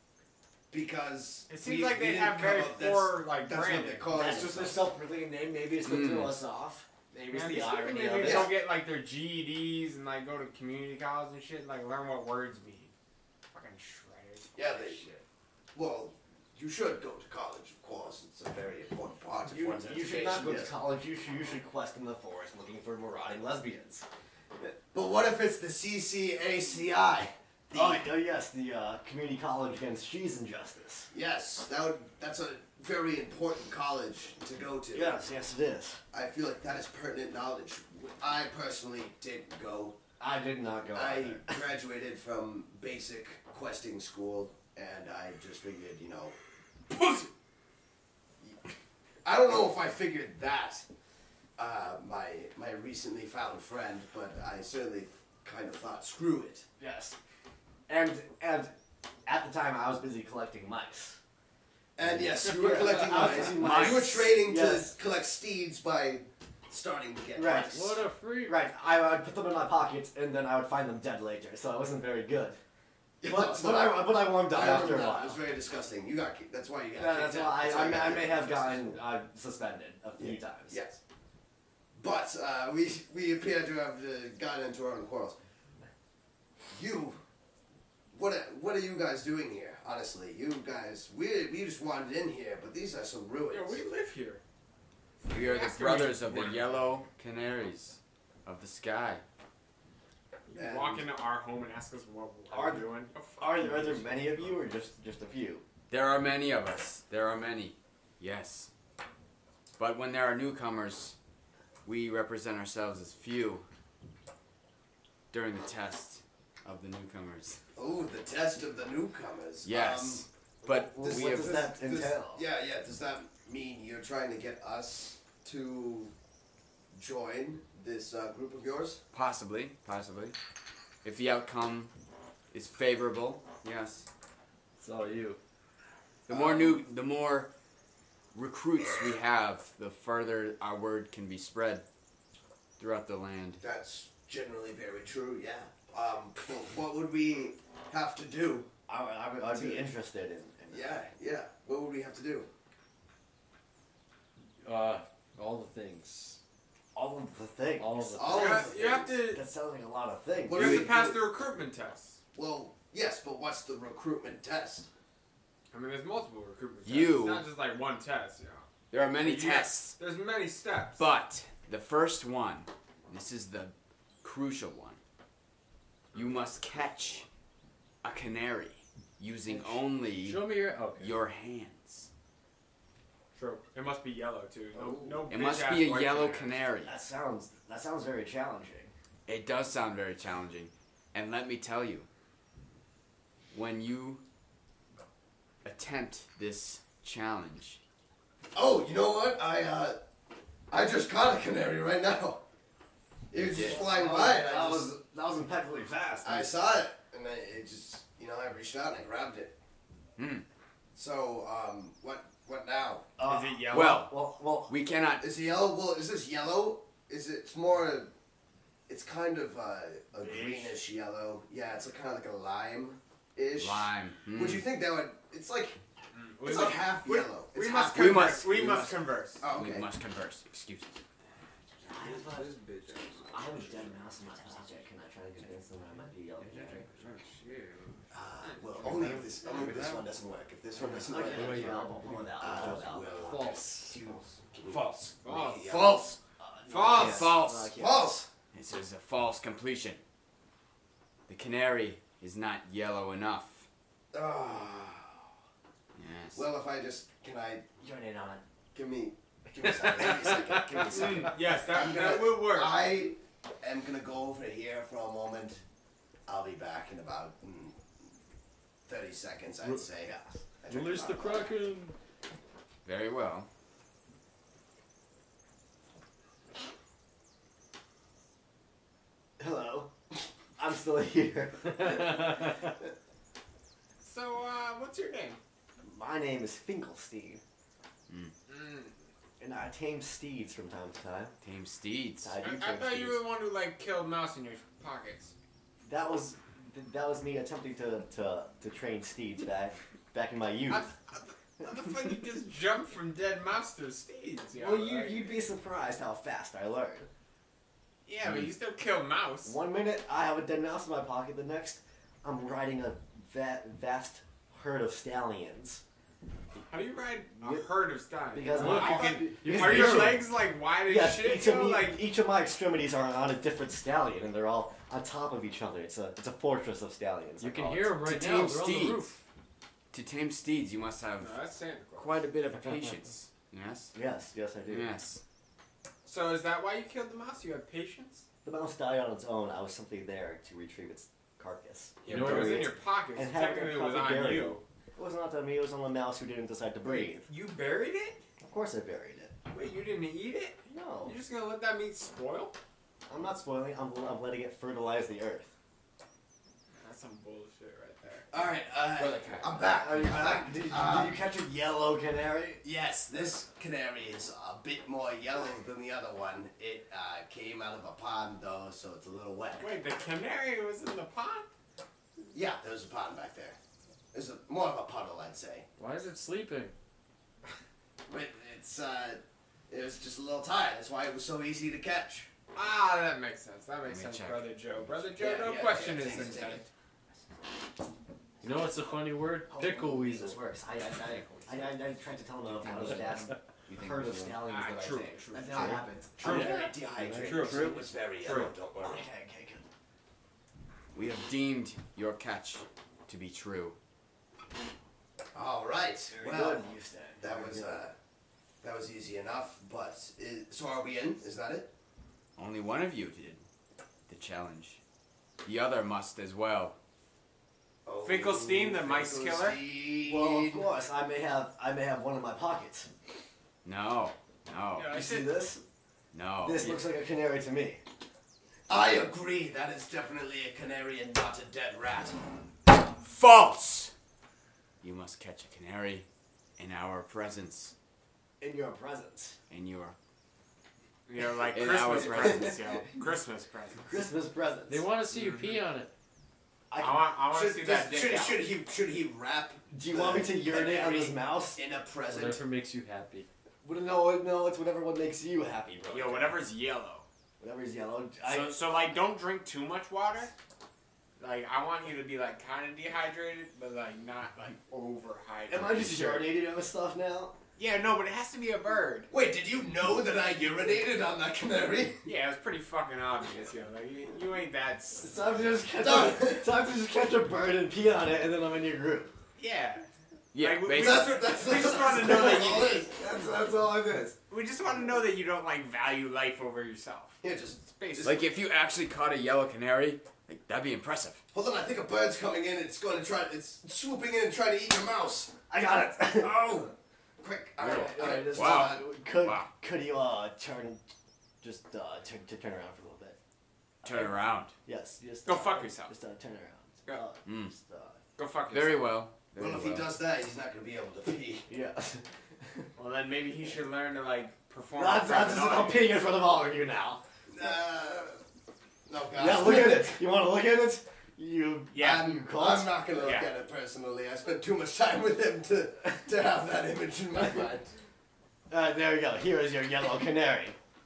Speaker 1: Because
Speaker 4: It seems
Speaker 1: we-
Speaker 4: like
Speaker 1: we
Speaker 4: they
Speaker 1: didn't
Speaker 4: have
Speaker 1: come
Speaker 4: very
Speaker 1: up- that's-
Speaker 4: poor like
Speaker 1: That's what
Speaker 4: branding.
Speaker 1: they call
Speaker 2: That's
Speaker 1: it.
Speaker 2: just their self-proclaimed name. Maybe it's to throw us off. Maybe it's
Speaker 4: Man,
Speaker 2: the
Speaker 4: these people
Speaker 2: irony
Speaker 4: maybe
Speaker 2: of
Speaker 4: they
Speaker 2: it.
Speaker 4: don't get like their GEDs and like go to community college and shit, like learn what words mean. Fucking shredders.
Speaker 1: Yeah, they-
Speaker 4: shit.
Speaker 1: Well, you should go to college, of course. It's a very important part of
Speaker 2: You,
Speaker 1: one's
Speaker 2: you
Speaker 1: education.
Speaker 2: should not go to
Speaker 1: yes.
Speaker 2: college. You should quest in the forest looking for marauding lesbians.
Speaker 1: But what if it's the CCACI? The,
Speaker 2: Oh yes, the community college against cheese injustice.
Speaker 1: Yes, that's a very important college to go to.
Speaker 2: Yes, it is.
Speaker 1: I feel like that is pertinent knowledge. I personally didn't go.
Speaker 2: I did not go.
Speaker 1: I
Speaker 2: either.
Speaker 1: graduated from basic questing school, and I just figured, you know, I don't know if I figured that, my recently found friend, but I certainly kind of thought, screw it.
Speaker 2: Yes, and at the time I was busy collecting mice.
Speaker 1: And yes, you were collecting
Speaker 2: I was
Speaker 1: mice.
Speaker 2: collecting mice.
Speaker 1: You were training
Speaker 2: Yes.
Speaker 1: to collect steeds by starting to get
Speaker 2: Right.
Speaker 1: mice.
Speaker 3: What a freak!
Speaker 2: Right, I would put them in my pocket and then I would find them dead later, so it wasn't very good.
Speaker 1: Yeah,
Speaker 2: But
Speaker 1: but
Speaker 2: I warmed up
Speaker 1: I
Speaker 2: after
Speaker 1: remember
Speaker 2: a
Speaker 1: that.
Speaker 2: while.
Speaker 1: It was very disgusting. You got that's why you got
Speaker 2: Yeah,
Speaker 1: kicked
Speaker 2: that's
Speaker 1: out.
Speaker 2: why
Speaker 1: That's why you got
Speaker 2: I may
Speaker 1: kicked
Speaker 2: have
Speaker 1: out.
Speaker 2: gotten suspended a few times.
Speaker 1: Yes. But we appear to have gotten into our own quarrels. What are you guys doing here? Honestly, you guys, we just wandered in here, but these are some ruins.
Speaker 4: Yeah, we live here.
Speaker 6: We are the
Speaker 4: Ask
Speaker 6: brothers
Speaker 4: me.
Speaker 6: of the yellow canaries of the sky.
Speaker 4: You
Speaker 1: And-
Speaker 4: walk into our home and ask us what
Speaker 2: Are-
Speaker 4: we're doing. Oh, fuck
Speaker 2: Are
Speaker 4: you.
Speaker 2: there many of you or just a few?
Speaker 6: There are many of us. There are many. Yes. But when there are newcomers, we represent ourselves as few during the test of the newcomers.
Speaker 1: Oh, the test of the newcomers.
Speaker 6: Yes, but
Speaker 1: Does-
Speaker 6: we
Speaker 2: what
Speaker 6: have
Speaker 2: does that entail?
Speaker 1: Yeah. Does that mean you're trying to get us to join this group of yours?
Speaker 6: possibly. If the outcome is favorable, yes.
Speaker 3: It's all you.
Speaker 6: The more recruits we have, the further our word can be spread throughout the land.
Speaker 1: That's generally very true. Yeah. What would we have to do?
Speaker 2: I'd be interested in
Speaker 1: Yeah. What would we have to do?
Speaker 3: All the things.
Speaker 2: all of the things.
Speaker 3: All of the
Speaker 1: All
Speaker 4: You
Speaker 1: of
Speaker 4: have,
Speaker 1: the
Speaker 4: you have
Speaker 1: things.
Speaker 4: to.
Speaker 2: That sounds like a lot of things.
Speaker 1: What
Speaker 4: You have
Speaker 1: do
Speaker 4: to
Speaker 1: we
Speaker 4: pass
Speaker 1: do?
Speaker 4: the recruitment test.
Speaker 1: Well, yes, but what's the recruitment test?
Speaker 4: I mean, there's multiple recruitment tests.
Speaker 6: You-
Speaker 4: It's not just like one test, you know.
Speaker 6: There are many
Speaker 4: You-
Speaker 6: tests,
Speaker 4: There's many steps.
Speaker 6: but the first one, this is the crucial one. You must catch a canary using only
Speaker 3: Show me your. Okay.
Speaker 6: your hands.
Speaker 4: True. It must be yellow too. No.
Speaker 6: It must
Speaker 4: bitch-ass
Speaker 6: be a
Speaker 4: white
Speaker 6: yellow
Speaker 4: canary.
Speaker 6: canary.
Speaker 2: That sounds very challenging.
Speaker 6: It does sound very challenging. And let me tell you, when you attempt this challenge,
Speaker 1: Oh, you know what? I just caught a canary right now. It was just flying by. And
Speaker 2: That was impeccably fast.
Speaker 1: I saw it, and it just, I reached out and I grabbed it.
Speaker 6: Hmm.
Speaker 1: So, what now?
Speaker 4: Is it yellow?
Speaker 2: Well,
Speaker 6: we cannot.
Speaker 1: Is it yellow? Well, is this yellow? It's more, it's kind of a greenish yellow. Yeah, it's kind of like a lime-ish.
Speaker 6: Lime. Hmm.
Speaker 1: Would you think that would? It's like
Speaker 4: We
Speaker 1: it's
Speaker 4: must-
Speaker 1: like half
Speaker 4: we-
Speaker 1: yellow.
Speaker 4: We
Speaker 1: It's
Speaker 4: must
Speaker 1: half
Speaker 6: We
Speaker 4: converse.
Speaker 6: must-
Speaker 4: We
Speaker 6: we
Speaker 4: must
Speaker 6: must-
Speaker 4: converse.
Speaker 1: Oh, okay.
Speaker 6: We must converse. Excuse me.
Speaker 2: I have a dead mouse in my pocket. Can I try to convince them that I might be yellow?
Speaker 1: Well, only if this one doesn't work. If this one doesn't work,
Speaker 2: I'll pull it out. I'll pull it out.
Speaker 1: we'll
Speaker 3: False.
Speaker 1: false.
Speaker 4: False.
Speaker 6: False.
Speaker 4: False.
Speaker 2: Yes.
Speaker 6: False.
Speaker 2: I can't.
Speaker 1: False.
Speaker 6: This is a false completion. The canary is not yellow enough.
Speaker 1: Ah.
Speaker 6: Yes.
Speaker 1: Well, if I just can I
Speaker 2: Join in on it.
Speaker 1: give me a second. Give me a second. Give me a second.
Speaker 4: Yes,
Speaker 1: I'm
Speaker 4: that will work.
Speaker 1: I am gonna go over here for a moment. I'll be back in about 30 seconds, I'd say. I checked
Speaker 3: Release the
Speaker 1: about it.
Speaker 3: Kraken.
Speaker 6: Very well.
Speaker 2: Hello. I'm still here.
Speaker 4: So, what's your name?
Speaker 2: My name is Finkelstein,
Speaker 4: Mm.
Speaker 2: and I tame steeds from time to time.
Speaker 6: Tame steeds.
Speaker 2: I do
Speaker 4: I
Speaker 2: tame
Speaker 4: thought you
Speaker 2: steeds.
Speaker 4: were the one who killed mouse in your pockets.
Speaker 2: That was me attempting to train steeds back in my youth.
Speaker 4: I thought you just jumped from dead mouse to steeds. You know,
Speaker 2: Well,
Speaker 4: like-
Speaker 2: you'd be surprised how fast I learn.
Speaker 4: Yeah, but you still kill mouse.
Speaker 2: One minute I have a dead mouse in my pocket, the next I'm riding a vast herd of stallions.
Speaker 4: How do you ride a herd of stallions?
Speaker 2: Because
Speaker 4: Well,
Speaker 2: look,
Speaker 4: I
Speaker 2: you
Speaker 4: thought-
Speaker 2: can- you
Speaker 4: are
Speaker 2: can-
Speaker 4: your legs wide as
Speaker 2: Yes,
Speaker 4: shit?
Speaker 2: each
Speaker 4: You
Speaker 2: of,
Speaker 4: know,
Speaker 2: each of my extremities are on a different stallion, and they're all on top of each other. It's a fortress of stallions.
Speaker 3: You
Speaker 2: I
Speaker 3: can
Speaker 2: call
Speaker 3: hear
Speaker 2: it.
Speaker 3: them right
Speaker 6: To
Speaker 3: now.
Speaker 6: tame
Speaker 3: They're on the
Speaker 6: steeds.
Speaker 3: roof.
Speaker 6: To tame steeds, you must have
Speaker 4: No, that's Santa Claus.
Speaker 6: quite a bit of patience. Yes.
Speaker 2: Yes, I do.
Speaker 6: Yes.
Speaker 4: So is that why you killed the mouse? You have patience?
Speaker 2: The mouse died on its own. I was simply there to retrieve its carcass.
Speaker 4: Yeah,
Speaker 3: know
Speaker 4: but it was
Speaker 3: what
Speaker 4: in your pockets.
Speaker 2: And have it
Speaker 4: Technically, it was
Speaker 2: proper
Speaker 4: on
Speaker 2: burial.
Speaker 4: you.
Speaker 2: It was not on me. It was on the mouse who didn't decide to breathe.
Speaker 4: You buried it?
Speaker 2: Of course, I buried it.
Speaker 4: Wait, you didn't eat it?
Speaker 2: No,
Speaker 4: You're just gonna let that meat spoil?
Speaker 2: I'm not spoiling. I'm letting it fertilize the earth.
Speaker 4: That's some bullshit right there.
Speaker 1: All right,
Speaker 4: Brother Cat.
Speaker 1: I'm back.
Speaker 2: Are you
Speaker 1: I'm back.
Speaker 2: did you catch a yellow canary?
Speaker 1: Yes, this canary is a bit more yellow than the other one. It came out of a pond though, so it's a little wet.
Speaker 4: Wait, the canary was in the pond?
Speaker 1: Yeah, there's a pond back there. There's more of a puddle, I'd say.
Speaker 3: Why is it sleeping?
Speaker 1: But it was just a little tired. That's why it was so easy to catch.
Speaker 4: Ah, that makes sense. That makes
Speaker 6: Let me
Speaker 4: sense,
Speaker 6: check.
Speaker 4: Brother Joe. Brother Joe,
Speaker 1: Yeah,
Speaker 4: no
Speaker 1: yeah,
Speaker 4: question
Speaker 1: yeah,
Speaker 4: his
Speaker 1: take it,
Speaker 4: intent.
Speaker 1: take it.
Speaker 3: You know what's a funny word? Pickle weasel.
Speaker 2: This works. I tried to tell him about the vast herd of stallions that I
Speaker 4: true,
Speaker 2: tamed.
Speaker 4: true,
Speaker 2: That
Speaker 4: true.
Speaker 2: never happens.
Speaker 1: I'm
Speaker 3: True.
Speaker 1: very dehydrated.
Speaker 4: True.
Speaker 1: It was very
Speaker 4: True.
Speaker 1: yellow, don't worry.
Speaker 2: Okay, good.
Speaker 6: We have deemed your catch to be true.
Speaker 1: All right.
Speaker 2: Very
Speaker 1: Well,
Speaker 2: good, you said.
Speaker 1: that was easy enough. But so are we in? Is that it?
Speaker 6: Only one of you did the challenge. The other must as well.
Speaker 1: Oh,
Speaker 4: Finkelstein, the mice killer?
Speaker 2: Well, of course, I may have one in my pockets.
Speaker 6: No.
Speaker 4: Yeah,
Speaker 2: You see this?
Speaker 6: No.
Speaker 2: This looks like a canary to me.
Speaker 1: I agree. That is definitely a canary and not a dead rat.
Speaker 6: False! You must catch a canary in our presence.
Speaker 2: In your presence.
Speaker 6: In your...
Speaker 4: You know, like
Speaker 6: In
Speaker 4: Christmas
Speaker 6: our
Speaker 4: presents, yo. Christmas presents.
Speaker 2: Christmas presents.
Speaker 3: They want to see you pee on it.
Speaker 4: I want to see that dick out.
Speaker 1: Should he wrap?
Speaker 2: Do you want me to urinate on his mouse?
Speaker 1: in a present?
Speaker 3: Whatever makes you happy.
Speaker 2: Well, no, it's whatever one makes you happy, bro.
Speaker 4: Yo, whatever's yellow.
Speaker 2: Whatever's yellow.
Speaker 4: So like, don't drink too much water. Like, I want you to be, like, kind of dehydrated, but, like, not, like, overhydrated.
Speaker 2: Am I just urinating on stuff now?
Speaker 4: Yeah, no, but it has to be a bird.
Speaker 1: Wait, did you know that I urinated on that canary?
Speaker 4: Yeah, it's pretty fucking obvious, yo. Like, you ain't that...
Speaker 2: It's time to just catch a bird and pee on it, and then I'm in your group.
Speaker 4: Yeah.
Speaker 6: Yeah,
Speaker 4: Like, we
Speaker 6: basically.
Speaker 4: we just want to know that
Speaker 1: all
Speaker 4: you...
Speaker 1: it is. That's all it is.
Speaker 4: We just want to know that you don't, like, value life over yourself.
Speaker 1: Here, just
Speaker 4: It's basically...
Speaker 6: Like, if you actually caught a yellow canary, like, that'd be impressive.
Speaker 1: hold on. I think a bird's coming in. It's going to try. It's swooping in and trying to eat your mouse.
Speaker 2: I got it.
Speaker 1: Oh, quick! All right, all right.
Speaker 2: Just,
Speaker 6: Wow.
Speaker 2: Could
Speaker 6: Wow.
Speaker 2: you turn turn around for a little bit?
Speaker 6: Turn around.
Speaker 2: Yes. Just
Speaker 4: Go fuck yourself.
Speaker 2: Just turn around.
Speaker 4: Go.
Speaker 2: Just,
Speaker 4: Go fuck yourself.
Speaker 6: Very well. Very
Speaker 1: Well, if he does that, he's not going to be able to pee.
Speaker 2: yeah.
Speaker 4: Well, then maybe he should learn to, like, perform...
Speaker 2: I'm
Speaker 4: paraphernalia.
Speaker 2: peeing in front of all of you now.
Speaker 1: No, guys.
Speaker 2: Yeah, look at it. You want to look at it? You.
Speaker 4: Yeah.
Speaker 2: You
Speaker 1: I'm not going to look
Speaker 4: Yeah.
Speaker 1: at it personally. I spent too much time with him to have that image in my mind.
Speaker 2: There you go. Here is your yellow canary.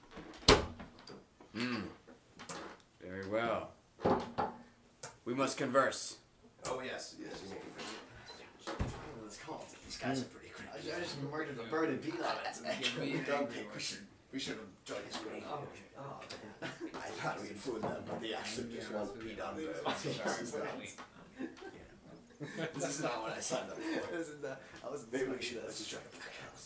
Speaker 6: Very well. We must converse.
Speaker 1: Oh yes, yes.
Speaker 2: Let's call it. These guys are pretty crazy. I just murdered a bird and peed on it.
Speaker 1: We should have joined his group.
Speaker 2: Oh,
Speaker 1: I thought we'd fooled them, but they actually just want to eat on birds. This is not what I signed up for.
Speaker 2: I was
Speaker 1: Maybe we should let's just try to back out.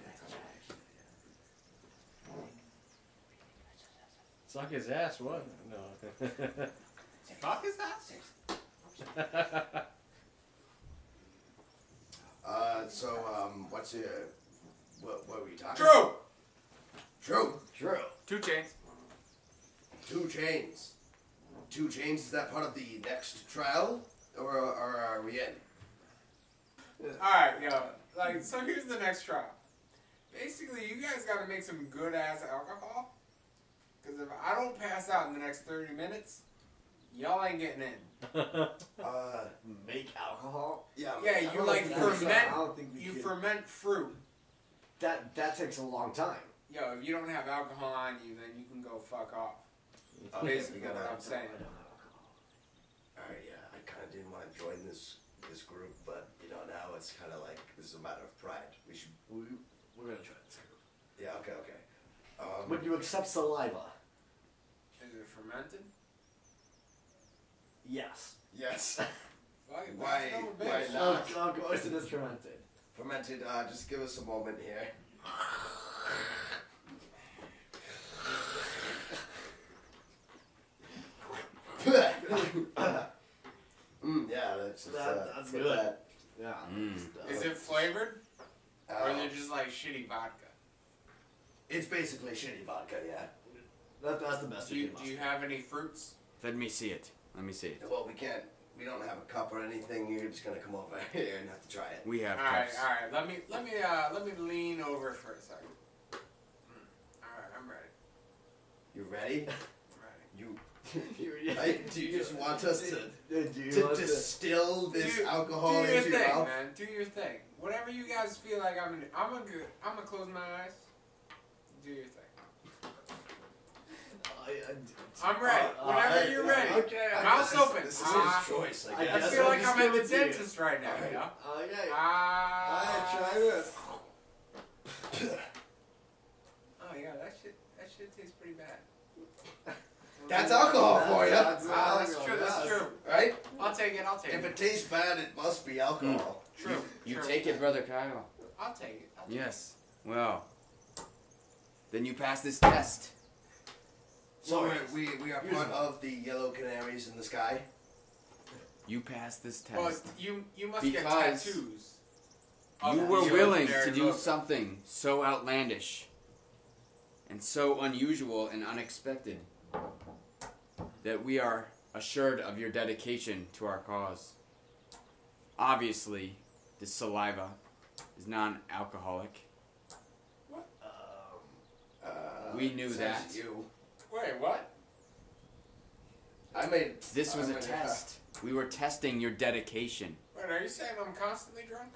Speaker 3: Suck his ass, what? No.
Speaker 4: Fuck is that?
Speaker 1: So what's your what were you talking?
Speaker 4: True!
Speaker 1: True.
Speaker 2: True.
Speaker 4: 2 chains.
Speaker 1: 2 chains. 2 chains. Is that part of the next trial, or are we in?
Speaker 4: Alright, yo. Like, so here's the next trial. Basically, you guys gotta make some good-ass alcohol. Because if I don't pass out in the next 30 minutes, y'all ain't getting in.
Speaker 2: Make alcohol?
Speaker 1: Yeah.
Speaker 4: Yeah, you like
Speaker 2: think that's-
Speaker 4: ferment.
Speaker 2: I don't think we
Speaker 4: You
Speaker 2: can-
Speaker 4: ferment fruit.
Speaker 2: That takes a long time.
Speaker 4: Yo, if you don't have alcohol on you, then you can go fuck off. That's
Speaker 1: Okay,
Speaker 4: basically
Speaker 1: we gotta-
Speaker 4: what I'm saying.
Speaker 1: Alright, yeah, I kind of didn't want to join this group, but you know now it's kind of like this is a matter of pride.
Speaker 2: We're gonna try this.
Speaker 1: Yeah, okay.
Speaker 2: Would you accept saliva?
Speaker 4: Is it fermented?
Speaker 2: Yes.
Speaker 1: Yes.
Speaker 4: Fuck it,
Speaker 1: Why-
Speaker 4: that's no
Speaker 1: why
Speaker 4: bitch.
Speaker 1: not?
Speaker 2: Of course it is fermented.
Speaker 1: Fermented. Just give us a moment here. Yeah, that's just,
Speaker 2: That's
Speaker 1: put
Speaker 2: good.
Speaker 1: that,
Speaker 2: Yeah.
Speaker 4: Is it flavored? Or is
Speaker 1: uh,
Speaker 4: it just like shitty vodka?
Speaker 1: it's basically shitty vodka, yeah.
Speaker 2: That's the best
Speaker 4: Do you have any fruits?
Speaker 6: Let me see it. Let me see it.
Speaker 1: Well, we don't have a cup or anything. You're just gonna come over here and have to try it.
Speaker 6: We have
Speaker 4: Alright,
Speaker 6: cups.
Speaker 4: alright. Let me lean over for a second. Alright, I'm ready.
Speaker 1: You ready?
Speaker 4: I'm ready.
Speaker 1: Do you just want us to
Speaker 2: to
Speaker 1: distill this
Speaker 4: Do-
Speaker 1: alcohol
Speaker 4: do your
Speaker 1: into your
Speaker 4: thing,
Speaker 1: mouth?
Speaker 4: man. Do your thing. Whatever you guys feel like I'm gonna close my eyes. Do your thing. I'm ready. Whenever you're ready.
Speaker 2: Okay.
Speaker 4: Mouth's open.
Speaker 1: This is his choice.
Speaker 2: I
Speaker 4: I
Speaker 2: guess
Speaker 4: feel
Speaker 2: I'll
Speaker 4: like
Speaker 2: just
Speaker 4: I'm at
Speaker 2: give
Speaker 4: the
Speaker 2: it to you.
Speaker 4: dentist right now, you know?
Speaker 2: Okay.
Speaker 1: Try this.
Speaker 4: Oh yeah, that shit tastes pretty bad.
Speaker 1: That's alcohol for you.
Speaker 2: That's
Speaker 4: That's true. That's true.
Speaker 1: Right?
Speaker 4: I'll take it.
Speaker 1: If it tastes bad, it must be alcohol.
Speaker 4: True.
Speaker 6: You
Speaker 4: true.
Speaker 6: take it, Brother Kyle.
Speaker 4: I'll take it.
Speaker 6: Yes. Well, then you pass this test.
Speaker 1: So we are part of the Yellow Canaries in the Sky.
Speaker 6: You passed this test.
Speaker 4: Well, you must get
Speaker 6: Because
Speaker 4: tattoos.
Speaker 6: You
Speaker 4: of
Speaker 6: were
Speaker 4: the
Speaker 6: willing
Speaker 4: ordinary
Speaker 6: to do
Speaker 4: look.
Speaker 6: something so outlandish and so unusual and unexpected that we are assured of your dedication to our cause. Obviously, this saliva is non-alcoholic. We knew
Speaker 1: Says
Speaker 6: that.
Speaker 1: You.
Speaker 4: Wait, what?
Speaker 1: I made.
Speaker 6: This was
Speaker 1: I
Speaker 6: a
Speaker 1: made
Speaker 6: test. We were testing your dedication.
Speaker 4: Wait, are you saying I'm constantly drunk?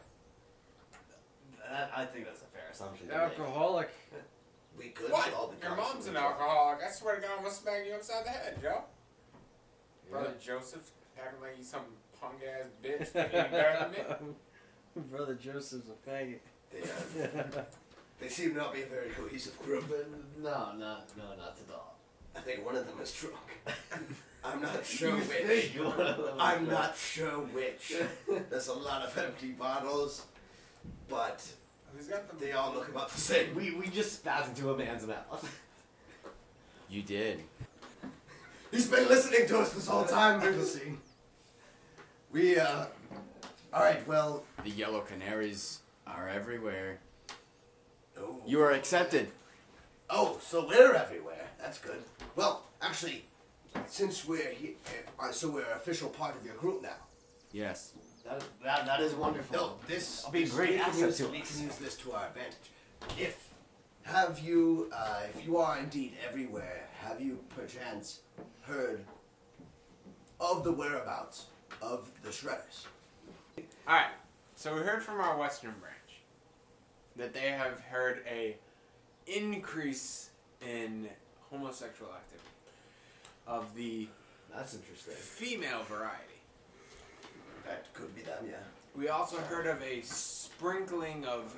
Speaker 2: I think that's a fair assumption. to make.
Speaker 3: Alcoholic.
Speaker 1: We could
Speaker 4: What?
Speaker 1: all be
Speaker 4: Your mom's
Speaker 1: constantly
Speaker 4: an
Speaker 1: drunk.
Speaker 4: alcoholic. I swear to God, I'm gonna smack you upside the head, Joe. Brother Joseph, acting like he's some punk ass bitch thinking he's better than me.
Speaker 3: Brother Joseph's a faggot.
Speaker 1: They seem to not be a very cohesive group.
Speaker 2: No, not at all.
Speaker 1: I think one of them is drunk. I'm not sure which.
Speaker 2: think one of them is
Speaker 1: I'm
Speaker 2: drunk?
Speaker 1: not sure which. There's a lot of empty bottles, but
Speaker 4: Who's got the?
Speaker 1: they all look about the same.
Speaker 2: We just spat into a man's mouth.
Speaker 6: You did.
Speaker 1: He's been listening to us this whole time, Finkelstein. We, alright, well.
Speaker 6: The yellow canaries are everywhere.
Speaker 1: Oh.
Speaker 6: You are accepted.
Speaker 1: Oh, so we're everywhere. That's good. Well, actually, since we're here, so we're an official part of your group now.
Speaker 6: Yes.
Speaker 2: That is wonderful.
Speaker 1: No, this.
Speaker 2: I'll be a
Speaker 1: this-
Speaker 2: great
Speaker 1: we can
Speaker 2: asset
Speaker 1: use-
Speaker 2: to
Speaker 1: We
Speaker 2: us.
Speaker 1: can use this to our advantage. If you are indeed everywhere, have you perchance heard of the whereabouts of the Shredders?
Speaker 4: Alright, so we heard from our western branch that they have heard a increase in homosexual activity of the
Speaker 2: That's interesting.
Speaker 4: female variety.
Speaker 1: That could be them, yeah.
Speaker 4: We also heard of a sprinkling of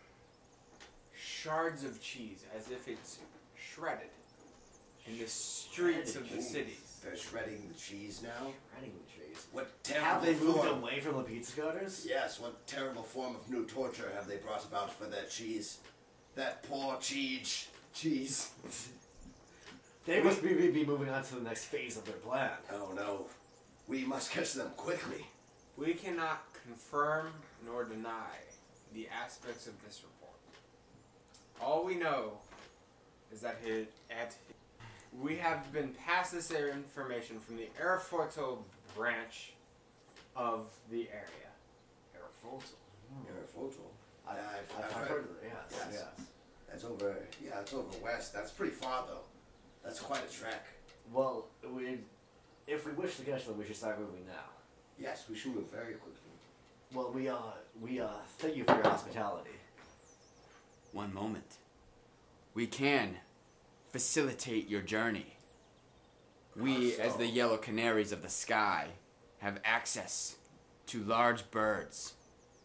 Speaker 4: shards of cheese as if it's shredded in the streets of the
Speaker 1: Ooh,
Speaker 4: cities.
Speaker 1: They're shredding the cheese now.
Speaker 2: Shredding the cheese.
Speaker 1: What
Speaker 2: Have
Speaker 1: terrible
Speaker 2: they moved
Speaker 1: form?
Speaker 2: away from the pizza cutters?
Speaker 1: Yes, what terrible form of new torture have they brought about for that cheese? That poor cheese.
Speaker 2: They must be moving on to the next phase of their plan.
Speaker 1: Oh no. We must catch them quickly.
Speaker 4: We cannot confirm nor deny the aspects of this report. All we know is that we have been passed this information from the Airforto branch of the area.
Speaker 1: Airfoto.
Speaker 2: I've heard of it, yes.
Speaker 1: Yes. That's over. Yeah, it's over west. That's pretty far though. That's quite a trek.
Speaker 2: Well, if we wish to catch them, we should start moving now.
Speaker 1: Yes, we should move very quickly.
Speaker 2: Well, we thank you for your hospitality.
Speaker 6: One moment. We can facilitate your journey. We, as the yellow canaries of the sky, have access to large birds.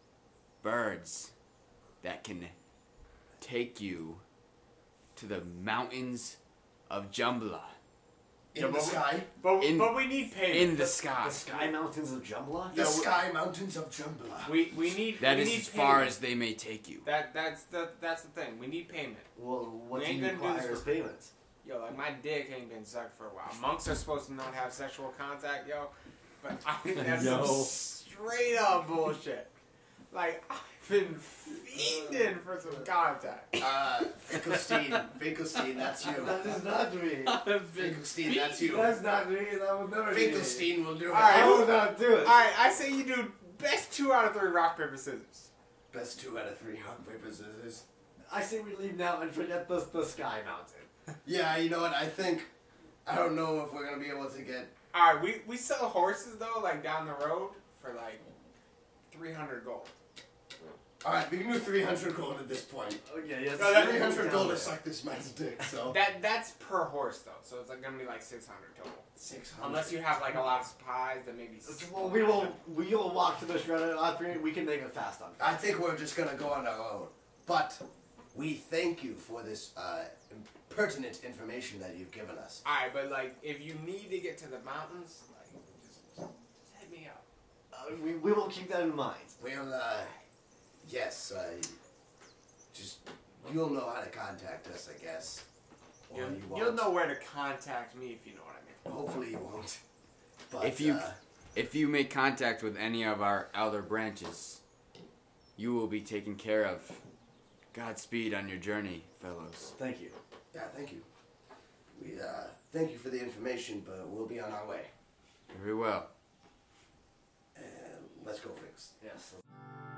Speaker 6: Birds that can take you to the mountains of Jumbla.
Speaker 1: In the sky?
Speaker 4: But
Speaker 6: In-
Speaker 4: we need payment.
Speaker 6: In the sky.
Speaker 2: The Sky Mountains of Jumbla?
Speaker 1: The sky mountains of Jumbla.
Speaker 4: We need
Speaker 6: That
Speaker 4: we
Speaker 6: is
Speaker 4: need
Speaker 6: as far
Speaker 4: payment.
Speaker 6: as they may take you.
Speaker 4: That's the thing. We need payment.
Speaker 2: Well, what
Speaker 4: We
Speaker 2: do
Speaker 4: ain't
Speaker 2: you
Speaker 4: gonna do
Speaker 2: require
Speaker 4: this
Speaker 2: as
Speaker 4: for-
Speaker 2: payment?
Speaker 4: Yo, like my dick ain't been sucked for a while. Monks are supposed to not have sexual contact, yo. But I think that's
Speaker 3: Yo.
Speaker 4: some straight up bullshit. Like I've been fiending for some contact.
Speaker 1: Finkelstein, that's you.
Speaker 2: That is not me.
Speaker 1: Finkelstein, that's you.
Speaker 2: That's not me. That would never be me.
Speaker 1: Finkelstein will do it.
Speaker 4: Alright.
Speaker 2: I will not do it.
Speaker 4: Alright, I say you do best 2 out of 3 rock, paper, scissors.
Speaker 1: Best 2 out of 3 rock, paper, scissors.
Speaker 2: I say we leave now and forget the Sky Mountain.
Speaker 1: Yeah, you know what? I don't know if we're gonna be able to get.
Speaker 4: Alright, we sell horses though, like down the road for like 300 gold.
Speaker 1: Alright, we can do 300 gold at this point.
Speaker 2: Okay, yes.
Speaker 4: No, that-
Speaker 1: 300 gold to suck this man's dick, so.
Speaker 4: That's per horse though, so it's like gonna be like 600 total.
Speaker 1: 600.
Speaker 4: Unless you have like a lot of spies, then maybe.
Speaker 2: Well, we will walk to the shredder. We can make it fast on.
Speaker 1: I think we're just gonna go on our own. But we thank you for this pertinent information that you've given us.
Speaker 4: Alright, but like if you need to get to the mountains, like just hit me up.
Speaker 2: We will keep that in mind.
Speaker 1: We'll, yes, just, you'll know how to contact us, I guess. Or you won't.
Speaker 4: You'll know where to contact me if you know what I mean.
Speaker 1: Hopefully you won't. But,
Speaker 6: If you make contact with any of our elder branches, you will be taken care of. Godspeed on your journey, fellows.
Speaker 2: Thank you.
Speaker 1: yeah, thank you. We thank you for the information, but we'll be on our way.
Speaker 6: Very well.
Speaker 1: And let's go, Fix.
Speaker 2: Yes.